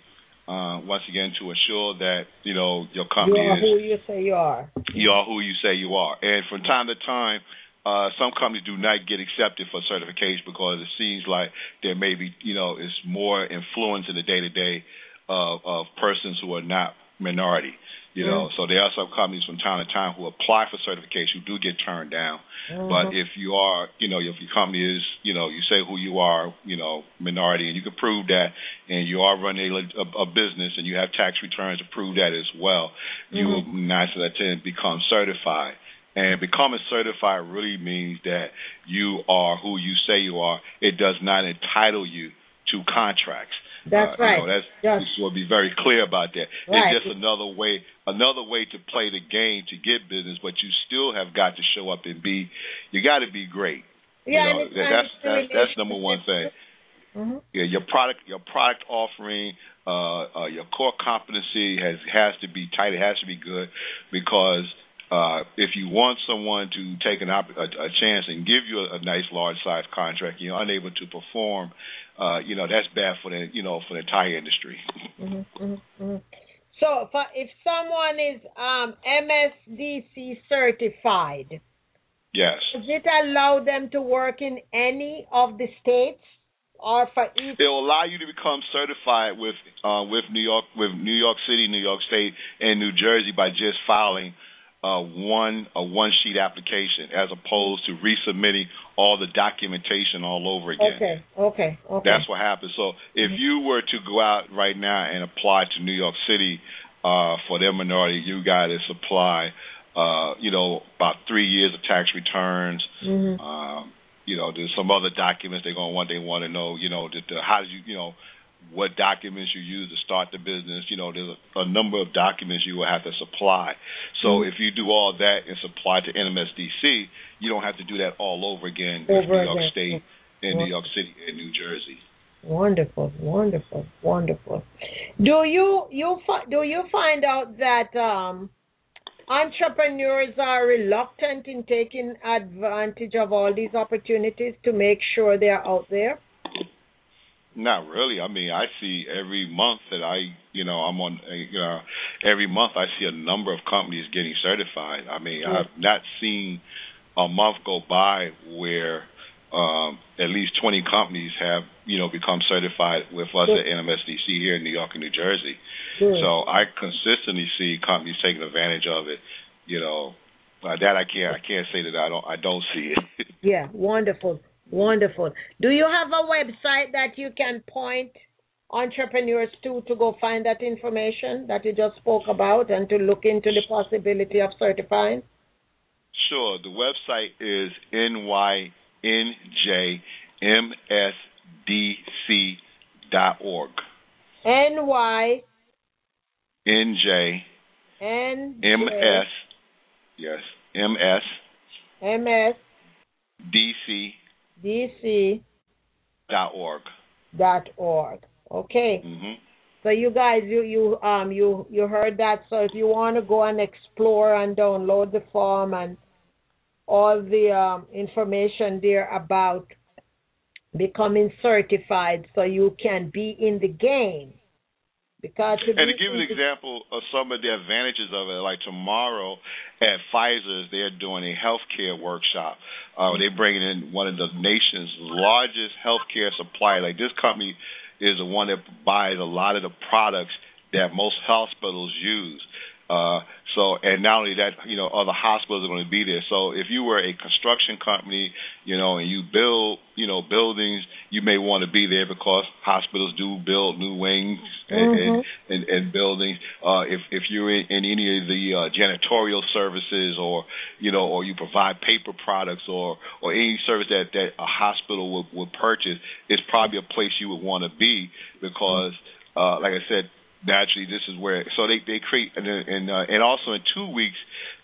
Uh, once again, to ensure that, you know, your company you are is who you say you are. You are who you say you are. And from time to time, uh, some companies do not get accepted for certification because it seems like there may be, you know, it's more influence in the day-to-day of, of persons who are not minority. You know, mm-hmm. So there are some companies from time to time who apply for certification who do get turned down. Mm-hmm. But if you are, you know, if your company is, you know, you say who you are, you know, minority, and you can prove that, and you are running a, a, a business and you have tax returns to prove that as well, mm-hmm. you will nine out of ten become certified. And becoming certified really means that you are who you say you are. It does not entitle you to contracts. That's uh, right. You know, that's, yes. We will be very clear about that. Right. It's just another way, another way to play the game to get business, but you still have got to show up and be. You got to be great. Yeah, you know, and that, that's that's that's number one thing. Mm-hmm. Yeah, your product, your product offering, uh, uh, your core competency has has to be tight. It has to be good because. Uh, if you want someone to take an op- a, a chance and give you a, a nice large size contract, you're unable to perform. Uh, you know that's bad for the you know for the entire industry. Mm-hmm, mm-hmm, mm-hmm. So, for, if someone is um, M S D C certified, yes, does it allow them to work in any of the states, or for each? It will allow you to become certified with uh, with New York, with New York City, New York State, and New Jersey by just filing. Uh, one a one sheet application as opposed to resubmitting all the documentation all over again. Okay, okay, okay. That's what happens. So if you were to go out right now and apply to New York City uh, for their minority, you got to supply, uh, you know, about three years of tax returns. Mm-hmm. Um, you know, there's some other documents they're going to want. They want to know, you know, that the, how did you, you know. what documents you use to start the business. You know, there's a, a number of documents you will have to supply. So mm-hmm. if you do all that and supply to N M S D C, you don't have to do that all over again over in New York again. State, in Wonderful. New York City, and New Jersey. Wonderful, wonderful, wonderful. Do you you fi- do you find out that um, entrepreneurs are reluctant in taking advantage of all these opportunities to make sure they're out there? Not really. I mean, I see every month that I, you know, I'm on, you know, every month I see a number of companies getting certified. I mean, mm-hmm. I've not seen a month go by where um, at least twenty companies have, you know, become certified with us mm-hmm. at N M S D C here in New York and New Jersey. Mm-hmm. So I consistently see companies taking advantage of it. You know, uh, that I can't, I can't say that I don't, I don't see it. Yeah, wonderful. Wonderful. Do you have a website that you can point entrepreneurs to to go find that information that you just spoke about and to look into the possibility of certifying? Sure. The website is N Y N J M S D C dot org. N Y N J N M S yes M S M S D C D C dot org. Dot org. Okay. Mm-hmm. So you guys, you you um you you heard that. So if you want to go and explore and download the form and all the um, information there about becoming certified, so you can be in the game. Because to and to give you an example of some of the advantages of it, like tomorrow at Pfizer's, they're doing a healthcare workshop. Uh, they're bringing in one of the nation's largest healthcare suppliers. Like this company is the one that buys a lot of the products that most hospitals use. Uh, so, and not only that, you know, other hospitals are going to be there. So if you were a construction company, you know, and you build, you know, buildings, you may want to be there because hospitals do build new wings and, mm-hmm. and, and, and buildings. Uh, if, if you're in, in any of the uh, janitorial services or, you know, or you provide paper products or, or any service that, that a hospital would, would purchase, it's probably a place you would want to be because, uh, like I said, naturally, this is where so they they create and and, uh, and also in two weeks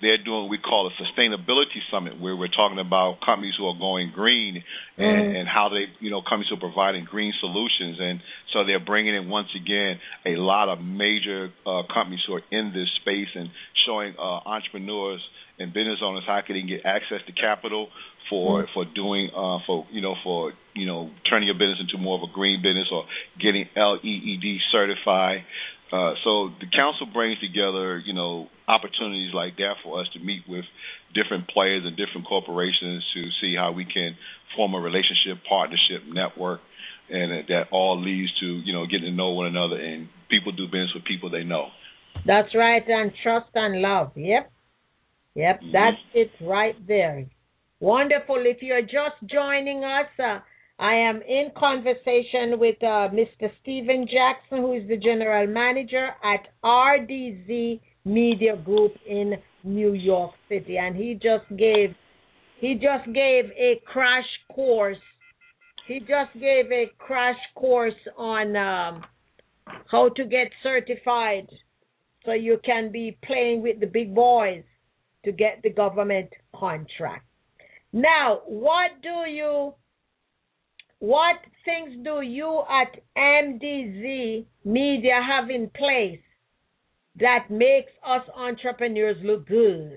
they're doing what we call a sustainability summit, where we're talking about companies who are going green and, mm-hmm. and how they, you know, companies who are providing green solutions. And so they're bringing in, once again, a lot of major uh, companies who are in this space and showing uh, entrepreneurs and business owners how can they get access to capital for for doing uh, for you know for you know turning your business into more of a green business or getting L E E D certified. Uh, so the council brings together you know opportunities like that for us to meet with different players and different corporations to see how we can form a relationship, partnership, network, and that all leads to you know getting to know one another, and people do business with people they know. That's right, and trust and love. Yep. Yep, mm-hmm. That's it right there. Wonderful. If you're just joining us, uh, I am in conversation with uh, Mister Stephen Jackson, who is the general manager at R D Z Media Group in New York City, and he just gave he just gave a crash course. He just gave a crash course on um, how to get certified, so you can be playing with the big boys to get the government contract. Now, what do you, what things do you at M D Z Media have in place that makes us entrepreneurs look good?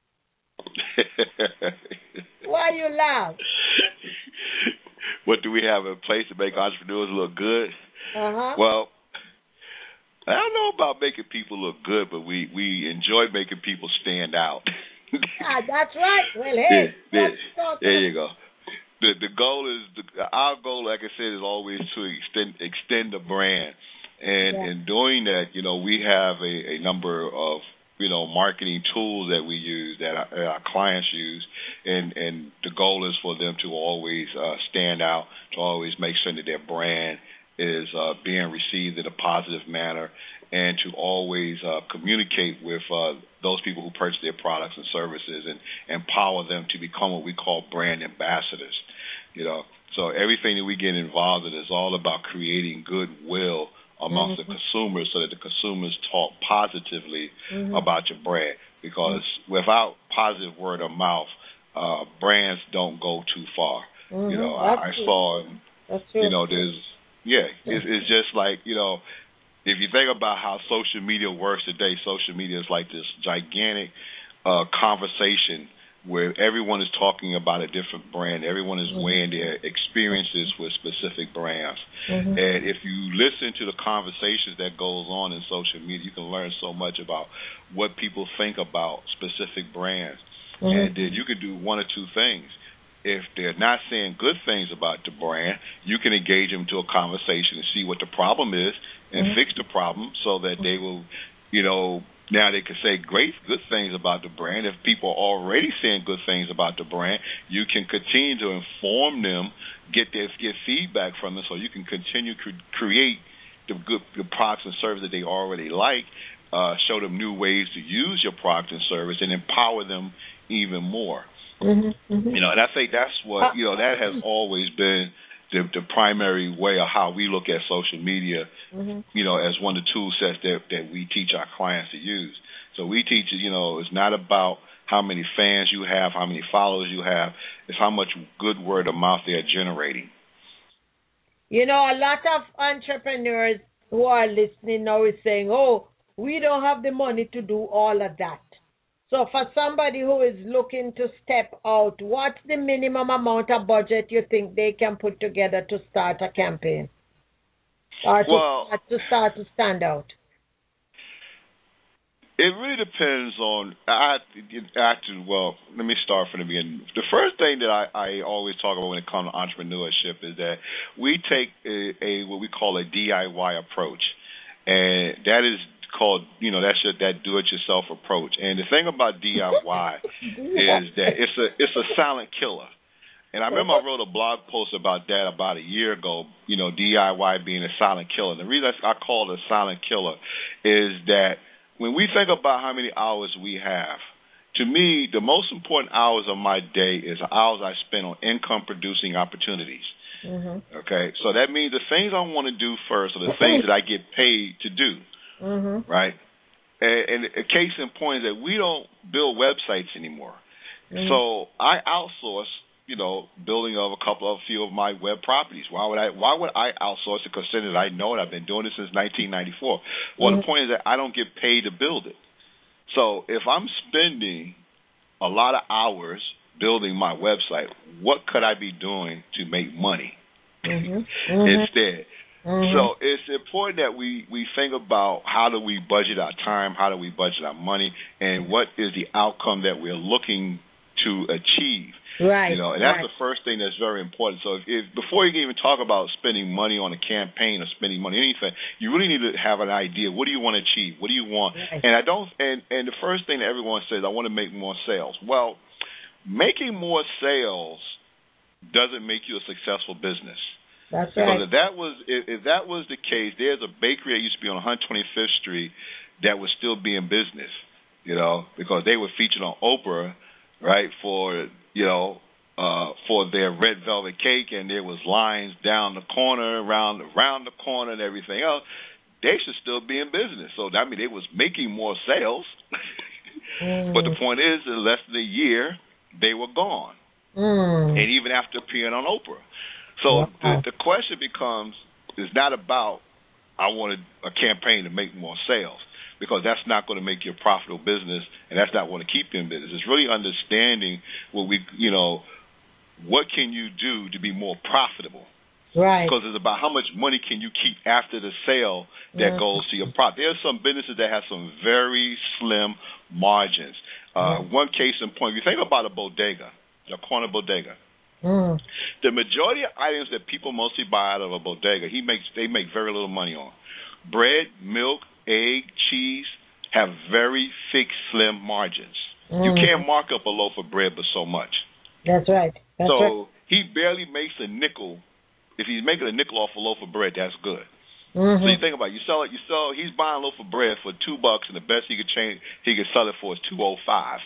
Why you laugh? What do we have in place to make entrepreneurs look good? Uh-huh. Well, I don't know about making people look good, but we, we enjoy making people stand out. Ah, that's right. Well, hey, there, there, there you go. The the goal is the, our goal, like I said, is always to extend extend the brand, and yeah. in doing that, you know, we have a, a number of you know marketing tools that we use that our, our clients use, and and the goal is for them to always uh, stand out, to always make sure that their brand is uh, being received in a positive manner, and to always uh, communicate with uh, those people who purchase their products and services and empower them to become what we call brand ambassadors. You know, so everything that we get involved in is all about creating goodwill amongst mm-hmm. the consumers, so that the consumers talk positively mm-hmm. about your brand. Because mm-hmm. without positive word of mouth, uh, brands don't go too far. Mm-hmm. You know, I, I saw, you know, there's yeah, it's, it's just like you know. If you think about how social media works today, social media is like this gigantic uh, conversation where everyone is talking about a different brand. Everyone is mm-hmm. weighing their experiences with specific brands. Mm-hmm. And if you listen to the conversations that goes on in social media, you can learn so much about what people think about specific brands. Mm-hmm. And then you can do one or two things. If they're not saying good things about the brand, you can engage them to a conversation and see what the problem is and mm-hmm. fix the problem, so that they will, you know, now they can say great, good things about the brand. If people are already saying good things about the brand, you can continue to inform them, get their get feedback from them, so you can continue to create the good the products and services that they already like, uh, show them new ways to use your product and service, and empower them even more. Mm-hmm, mm-hmm. You know, and I think that's what, you know, that has always been the, the primary way of how we look at social media, mm-hmm. you know, as one of the tool sets that, that we teach our clients to use. So we teach, you know, it's not about how many fans you have, how many followers you have, it's how much good word of mouth they're generating. You know, a lot of entrepreneurs who are listening now is saying, oh, we don't have the money to do all of that. So for somebody who is looking to step out, what's the minimum amount of budget you think they can put together to start a campaign? Or to, well, start, to start to stand out? It really depends on, I, I to, well, let me start from the beginning. The first thing that I, I always talk about when it comes to entrepreneurship is that we take a, a what we call a D I Y approach. And that is called, you know, that's your, that do-it-yourself approach. And the thing about D I Y is that it's a it's a silent killer. And I remember I wrote a blog post about that about a year ago, you know, D I Y being a silent killer. And the reason I call it a silent killer is that when we think about how many hours we have, to me, the most important hours of my day is the hours I spend on income-producing opportunities. Mm-hmm. Okay? So that means the things I want to do first are the things that I get paid to do. Mm-hmm. Right? and, and a case in point is that we don't build websites anymore. Mm-hmm. So I outsource, you know, building of a couple of a few of my web properties. Why would I? Why would I outsource it? Considering that I know it, I've been doing it since nineteen ninety-four. Well, mm-hmm. the point is that I don't get paid to build it. So if I'm spending a lot of hours building my website, what could I be doing to make money mm-hmm. Mm-hmm. instead? Mm-hmm. So it's important that we, we think about how do we budget our time, how do we budget our money, and what is the outcome that we're looking to achieve. Right. You know, and that's right. the first thing that's very important. So if, if before you can even talk about spending money on a campaign or spending money on anything, you really need to have an idea. What do you want to achieve? What do you want? Right. And I don't. And, and the first thing that everyone says, I want to make more sales. Well, making more sales doesn't make you a successful business. That's because right. if that was if, if that was the case, there's a bakery that used to be on one hundred twenty-fifth Street that would still be in business. You know, because they were featured on Oprah, right, for you know, uh, for their red velvet cake, and there was lines down the corner, around around the corner, and everything else. They should still be in business. So I mean, they was making more sales, mm. but the point is, in less than a year, they were gone, mm. and even after appearing on Oprah. So wow. the, the question becomes: is not about I wanted a campaign to make more sales, because that's not going to make you a profitable business, and that's not going to keep you in business. It's really understanding what we, you know, what can you do to be more profitable. Right. Because it's about how much money can you keep after the sale that mm. goes to your product. There are some businesses that have some very slim margins. Uh, mm. One case in point, if you think about a bodega, a corner bodega, mm. the majority of items that people mostly buy out of a bodega, he makes they make very little money on. Bread, milk, egg, cheese have very fixed, slim margins. Mm. You can't mark up a loaf of bread but so much. That's right. That's so right. he barely makes a nickel. If he's making a nickel off a loaf of bread, that's good. Mm-hmm. So you think about it. You sell it. You sell. He's buying a loaf of bread for two bucks, and the best he could change he could sell it for is two oh five.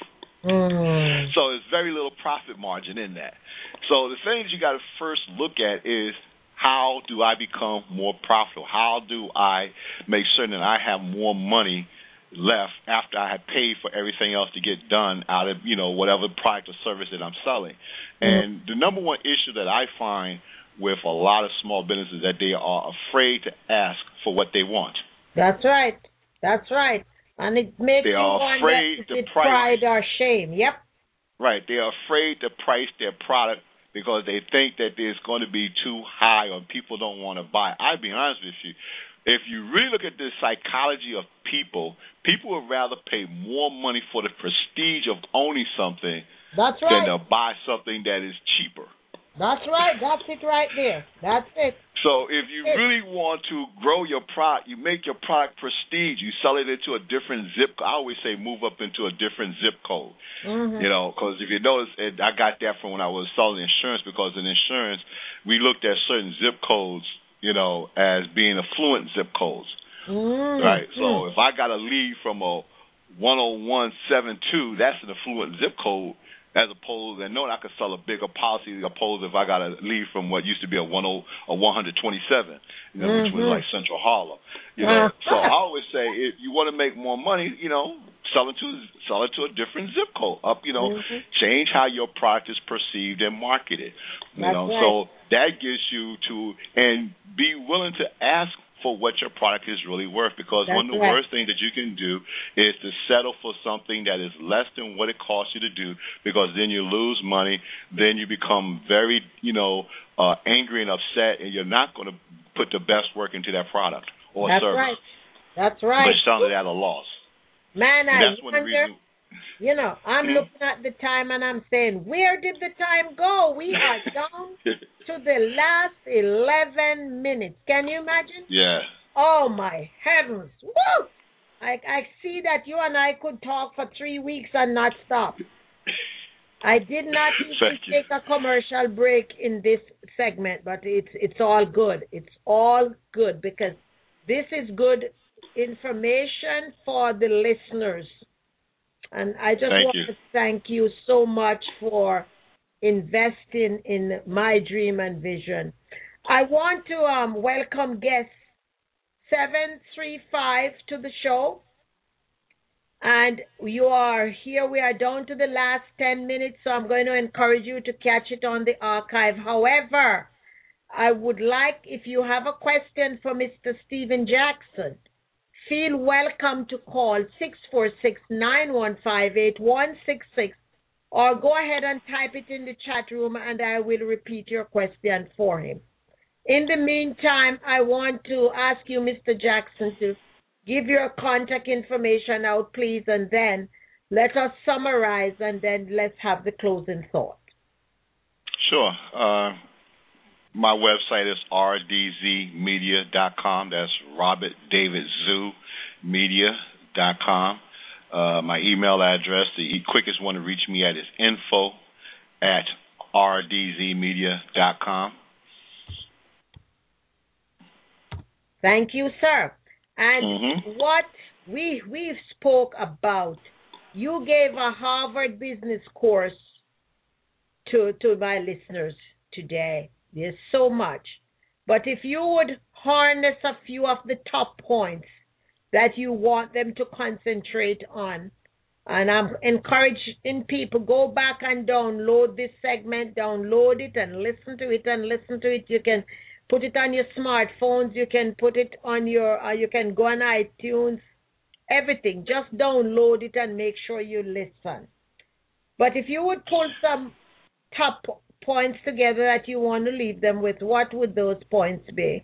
Mm. So there's very little profit margin in that. So the things you got to first look at is, how do I become more profitable? How do I make certain that I have more money left after I have paid for everything else to get done out of, you know, whatever product or service that I'm selling? Mm-hmm. And the number one issue that I find with a lot of small businesses that they are afraid to ask for what they want. That's right. That's right. And it makes they you are wonder afraid if to it's price. pride or shame. Yep. Right. They are afraid to price their product because they think that it's going to be too high or people don't want to buy. I'll be honest with you. If you really look at the psychology of people, people would rather pay more money for the prestige of owning something That's right. than to buy something that is cheaper. That's right. That's it right there. That's it. So if you really want to grow your product, you make your product prestige. You sell it into a different zip code. I always say move up into a different zip code. Mm-hmm. You know, because if you notice, it, I got that from when I was selling insurance, because in insurance, we looked at certain zip codes, you know, as being affluent zip codes. Mm-hmm. Right? So if I got a lead from a one oh one seven two, that's an affluent zip code. As opposed, and knowing I could sell a bigger policy, opposed if I got a lead from what used to be a one oh a one hundred twenty-seven, you know, mm-hmm. which was like Central Harlem. You know, so I always say, if you want to make more money, you know, sell it to sell it to a different zip code. Up, you know, mm-hmm. change how your product is perceived and marketed. You That's know, right. so that gets you to and be willing to ask for what your product is really worth, because That's one of the right. worst things that you can do is to settle for something that is less than what it costs you to do, because then you lose money, then you become very, you know, uh, angry and upset, and you're not going to put the best work into that product or That's service. Right. That's right. But you're selling it at a loss. Man, and I that's wonder, reason, you know, I'm mm-hmm. looking at the time and I'm saying, where did the time go? We are down to the last eleven minutes. Can you imagine? Yeah. Oh, my heavens. Woo! I, I see that you and I could talk for three weeks and not stop. I did not even take a commercial break in this segment, but it's it's all good. It's all good, because this is good information for the listeners. And I just thank want you. to thank you so much for investing in my dream and vision. I want to um, welcome guest seven three five to the show. And you are here. We are down to the last ten minutes, so I'm going to encourage you to catch it on the archive. However, I would like, if you have a question for Mister Stephen Jackson, feel welcome to call six four six, nine one five, eight one six six, or go ahead and type it in the chat room and I will repeat your question for him. In the meantime, I want to ask you, Mister Jackson, to give your contact information out, please, and then let us summarize, and then let's have the closing thought. Sure. Uh, my website is r d z media dot com. That's Robert David Zoo Media dot com. Uh, my email address, the quickest one to reach me at, is info at r d z media dot com. Thank you, sir. And mm-hmm. what we we spoke about, you gave a Harvard Business course to to my listeners today. There's so much. But if you would harness a few of the top points that you want them to concentrate on, and I'm encouraging people, go back and download this segment, download it and listen to it and listen to it. You can put it on your smartphones. You can put it on your, uh, you can go on iTunes, everything. Just download it and make sure you listen. But if you would pull some top points together that you want to leave them with, what would those points be?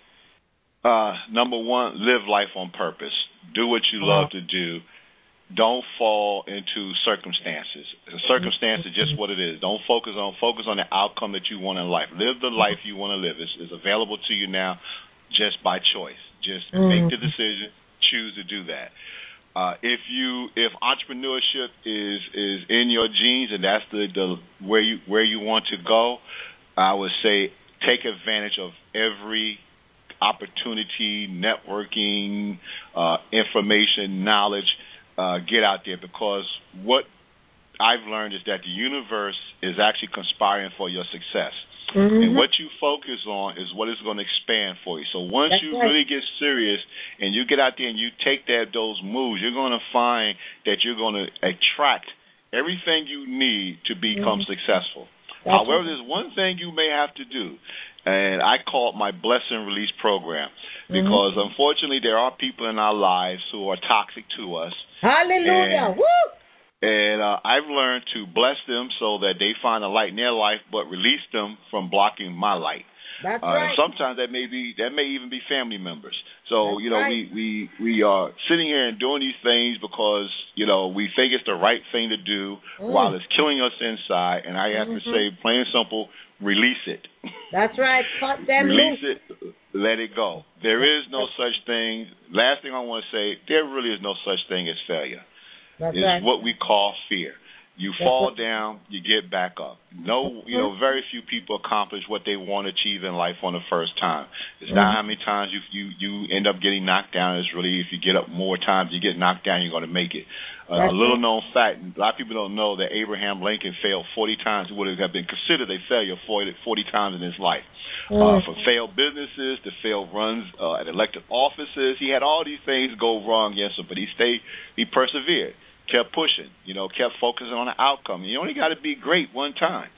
Uh, number one, live life on purpose. Do what you love to do. Don't fall into circumstances. The circumstance is just what it is. Don't focus on focus on the outcome that you want in life. Live the life you want to live. It's, it's available to you now just by choice. Just mm-hmm. make the decision, choose to do that. Uh, if you if entrepreneurship is is in your genes and that's the, the where you where you want to go, I would say take advantage of every opportunity, networking, uh, information, knowledge. Uh, get out there, because what I've learned is that the universe is actually conspiring for your success. Mm-hmm. And what you focus on is what is going to expand for you. So once That's you right. really get serious and you get out there and you take that those moves, you're going to find that you're going to attract everything you need to become mm-hmm. successful. That's However, right. there's one thing you may have to do, and I call it my bless and release program, because mm-hmm. unfortunately there are people in our lives who are toxic to us. Hallelujah! And, Woo! And uh, I've learned to bless them so that they find a light in their life, but release them from blocking my light. That's uh, right. And sometimes that may be that may even be family members. So That's you know right. we, we we are sitting here and doing these things because you know we think it's the right thing to do mm. while it's killing us inside. And I have mm-hmm. to say, plain and simple, release it. That's right. Cut them Release loose. it. Let it go. There is no such thing. Last thing I want to say, there really is no such thing as failure. That's it's right. what we call fear. You That's fall right. down, you get back up. No, you know, very few people accomplish what they want to achieve in life on the first time. It's mm-hmm. not how many times you, you you end up getting knocked down. It's really if you get up more times, you get knocked down, you're going to make it. Uh, a little known fact, a lot of people don't know that Abraham Lincoln failed forty times. It would have been considered a failure forty, forty times in his life. Uh, from failed businesses to failed runs uh, at elected offices. He had all these things go wrong, yes, sir, but he stayed, he persevered, kept pushing, you know, kept focusing on the outcome. You only got to be great one time.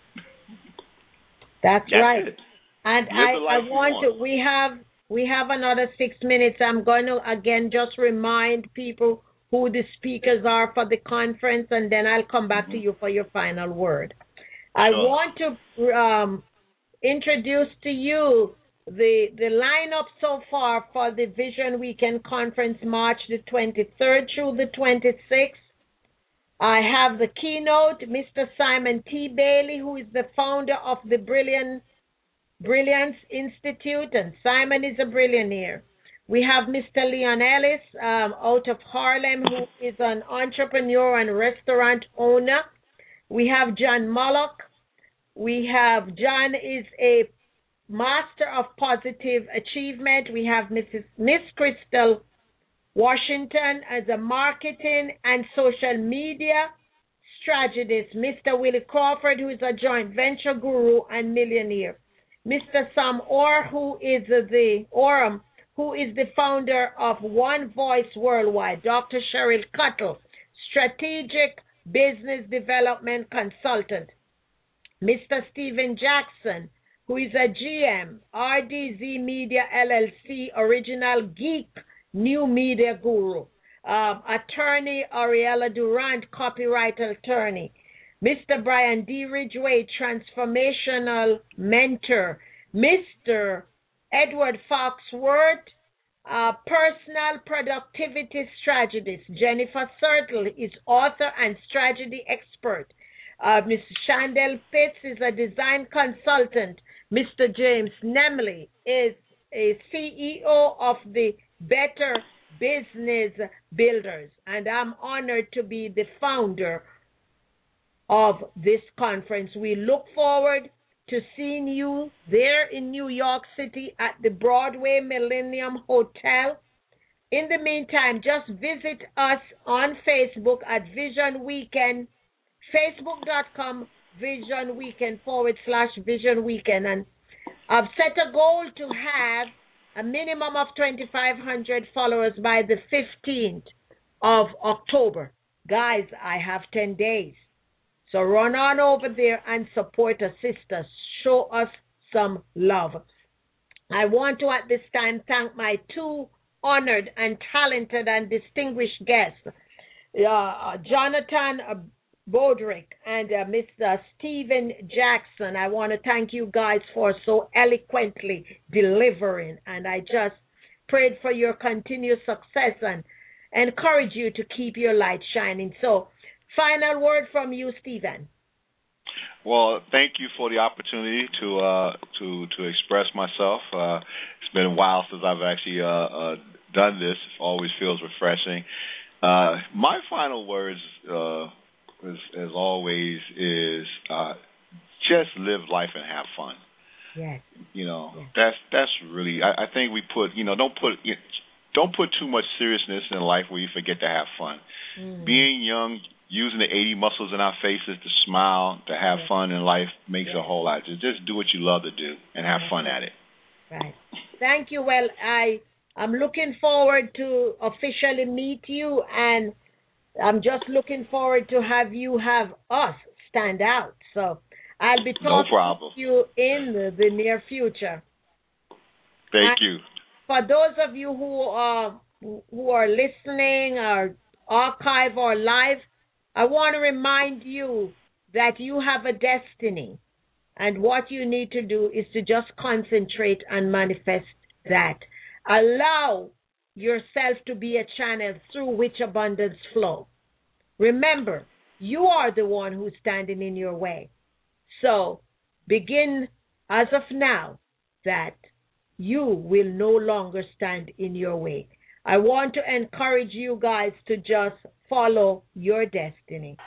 That's, That's right. It. And I, I want, want to, we have, we have another six minutes. I'm going to, again, just remind people who the speakers are for the conference, and then I'll come back mm-hmm. to you for your final word. Sure. I want to um, introduce to you the the lineup so far for the Vision Weekend Conference, March the twenty-third through the twenty-sixth. I have the keynote, Mister Simon T. Bailey, who is the founder of the Brilliant Brilliance Institute, and Simon is a billionaire. We have Mister Leon Ellis um, out of Harlem, who is an entrepreneur and restaurant owner. We have John Mullock. We have John is a master of positive achievement. We have Missus Miss Crystal Washington as a marketing and social media strategist. Mister Willie Crawford, who is a joint venture guru and millionaire. Mister Sam Orr, who is the Orem, who is the founder of One Voice Worldwide, Doctor Cheryl Cuttle, Strategic Business Development Consultant. Mister Stephen Jackson, who is a G M, R D Z Media L L C, Original Geek, New Media Guru. Um, attorney Ariella Durant, copyright attorney. Mister Brian D. Ridgway, transformational mentor. Mister Edward Foxworth, uh, personal productivity strategist. Jennifer Sertle is author and strategy expert. Uh, Miz Chandel Pitts is a design consultant. Mister James Nemley is a C E O of the Better Business Builders, and I'm honored to be the founder of this conference. We look forward to seeing you there in New York City at the Broadway Millennium Hotel. In the meantime, just visit us on Facebook at Vision Weekend, facebook.com Vision Weekend forward slash Vision Weekend. And I've set a goal to have a minimum of twenty-five hundred followers by the fifteenth of October. Guys, I have ten days. So run on over there and support us, sisters. Show us some love. I want to at this time thank my two honored and talented and distinguished guests, uh, Jonathan Bodrick and uh, Mister Stephen Jackson. I want to thank you guys for so eloquently delivering, and I just prayed for your continued success and encourage you to keep your light shining. So, final word from you, Stephen. Well, thank you for the opportunity to uh, to to express myself. Uh, it's been a while since I've actually uh, uh, done this. It always feels refreshing. Uh, my final words, uh, as, as always, is uh, just live life and have fun. Yes. You know, yes. that's that's really. I, I think we put. You know, don't put. Don't put too much seriousness in life where you forget to have fun. Mm. Being young. Using the eighty muscles in our faces to smile, to have yes. fun in life makes yes. a whole lot. Just, just do what you love to do and have yes. fun at it. Right. Thank you. Well, I, I'm looking forward to officially meet you, and I'm just looking forward to have you have us stand out. So I'll be talking no problem. to you in the, the near future. Thank and you. For those of you who are, who are listening or archive or live, I want to remind you that you have a destiny, and what you need to do is to just concentrate and manifest that. Allow yourself to be a channel through which abundance flows. Remember, you are the one who's standing in your way. So begin as of now that you will no longer stand in your way. I want to encourage you guys to just follow your destiny.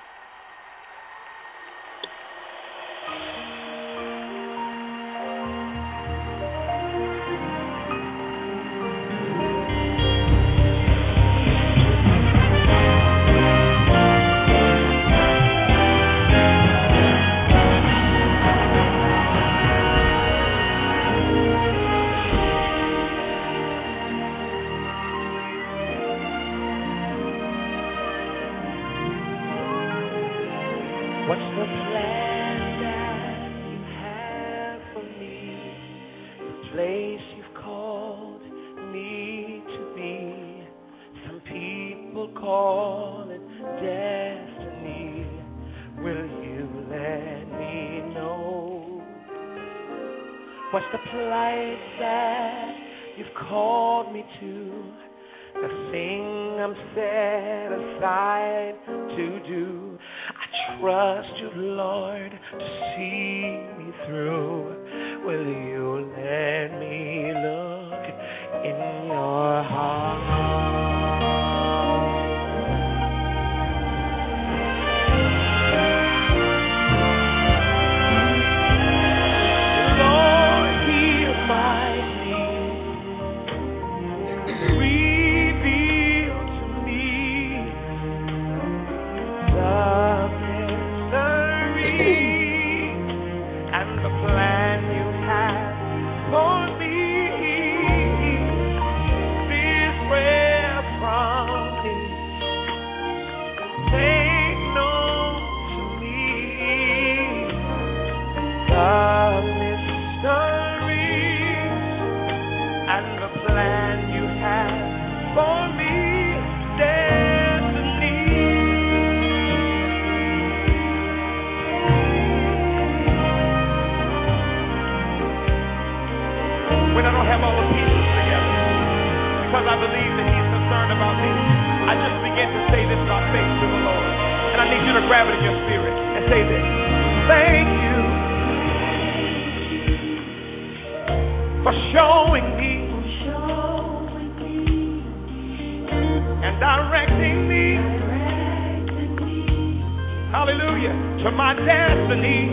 What's the plan that you have for me? The place you've called me to be. Some people call it destiny. Will you let me know? What's the place that you've called me to? The thing I'm set aside to do. I trust you, Lord, to see me through. Will you let me look in your heart? Lord, hear my plea. Reveal to me the and the plan you have for me. to grab it in your spirit and say this. Thank you for showing me and directing me, hallelujah, to my destiny.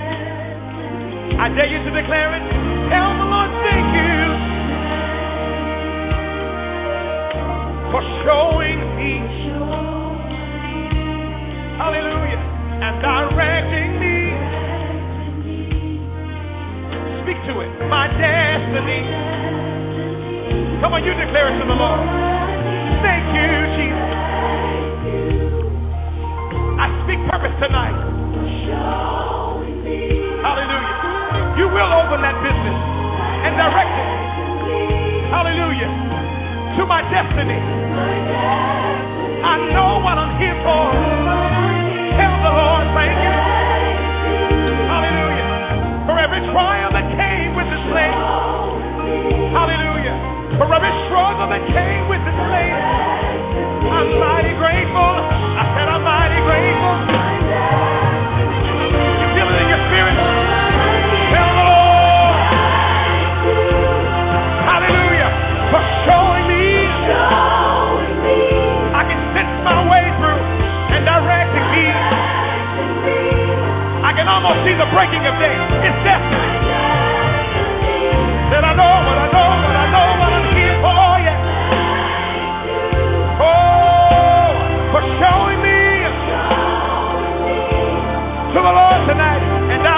I dare you to declare it. Tell the Lord, thank you for showing me, hallelujah, and directing me. Speak to it. My destiny. Come on, you declare it to the Lord. Thank you, Jesus. I speak purpose tonight. Hallelujah. You will open that business and direct it. Hallelujah. To my destiny. I know what I'm here for. Tell the Lord, thank you. Hallelujah. For every trial that came with this slave. Hallelujah. For every struggle that came with this slave. I'm mighty grateful. I said I'm mighty grateful. You feel it in your spirit? Tell the Lord. Hallelujah. For showing me. I can sense my way through and directing me. I can almost see the breaking of day. It's destiny. That I know what I know what I know what I'm here for. Yeah. Oh, for showing me to the Lord tonight and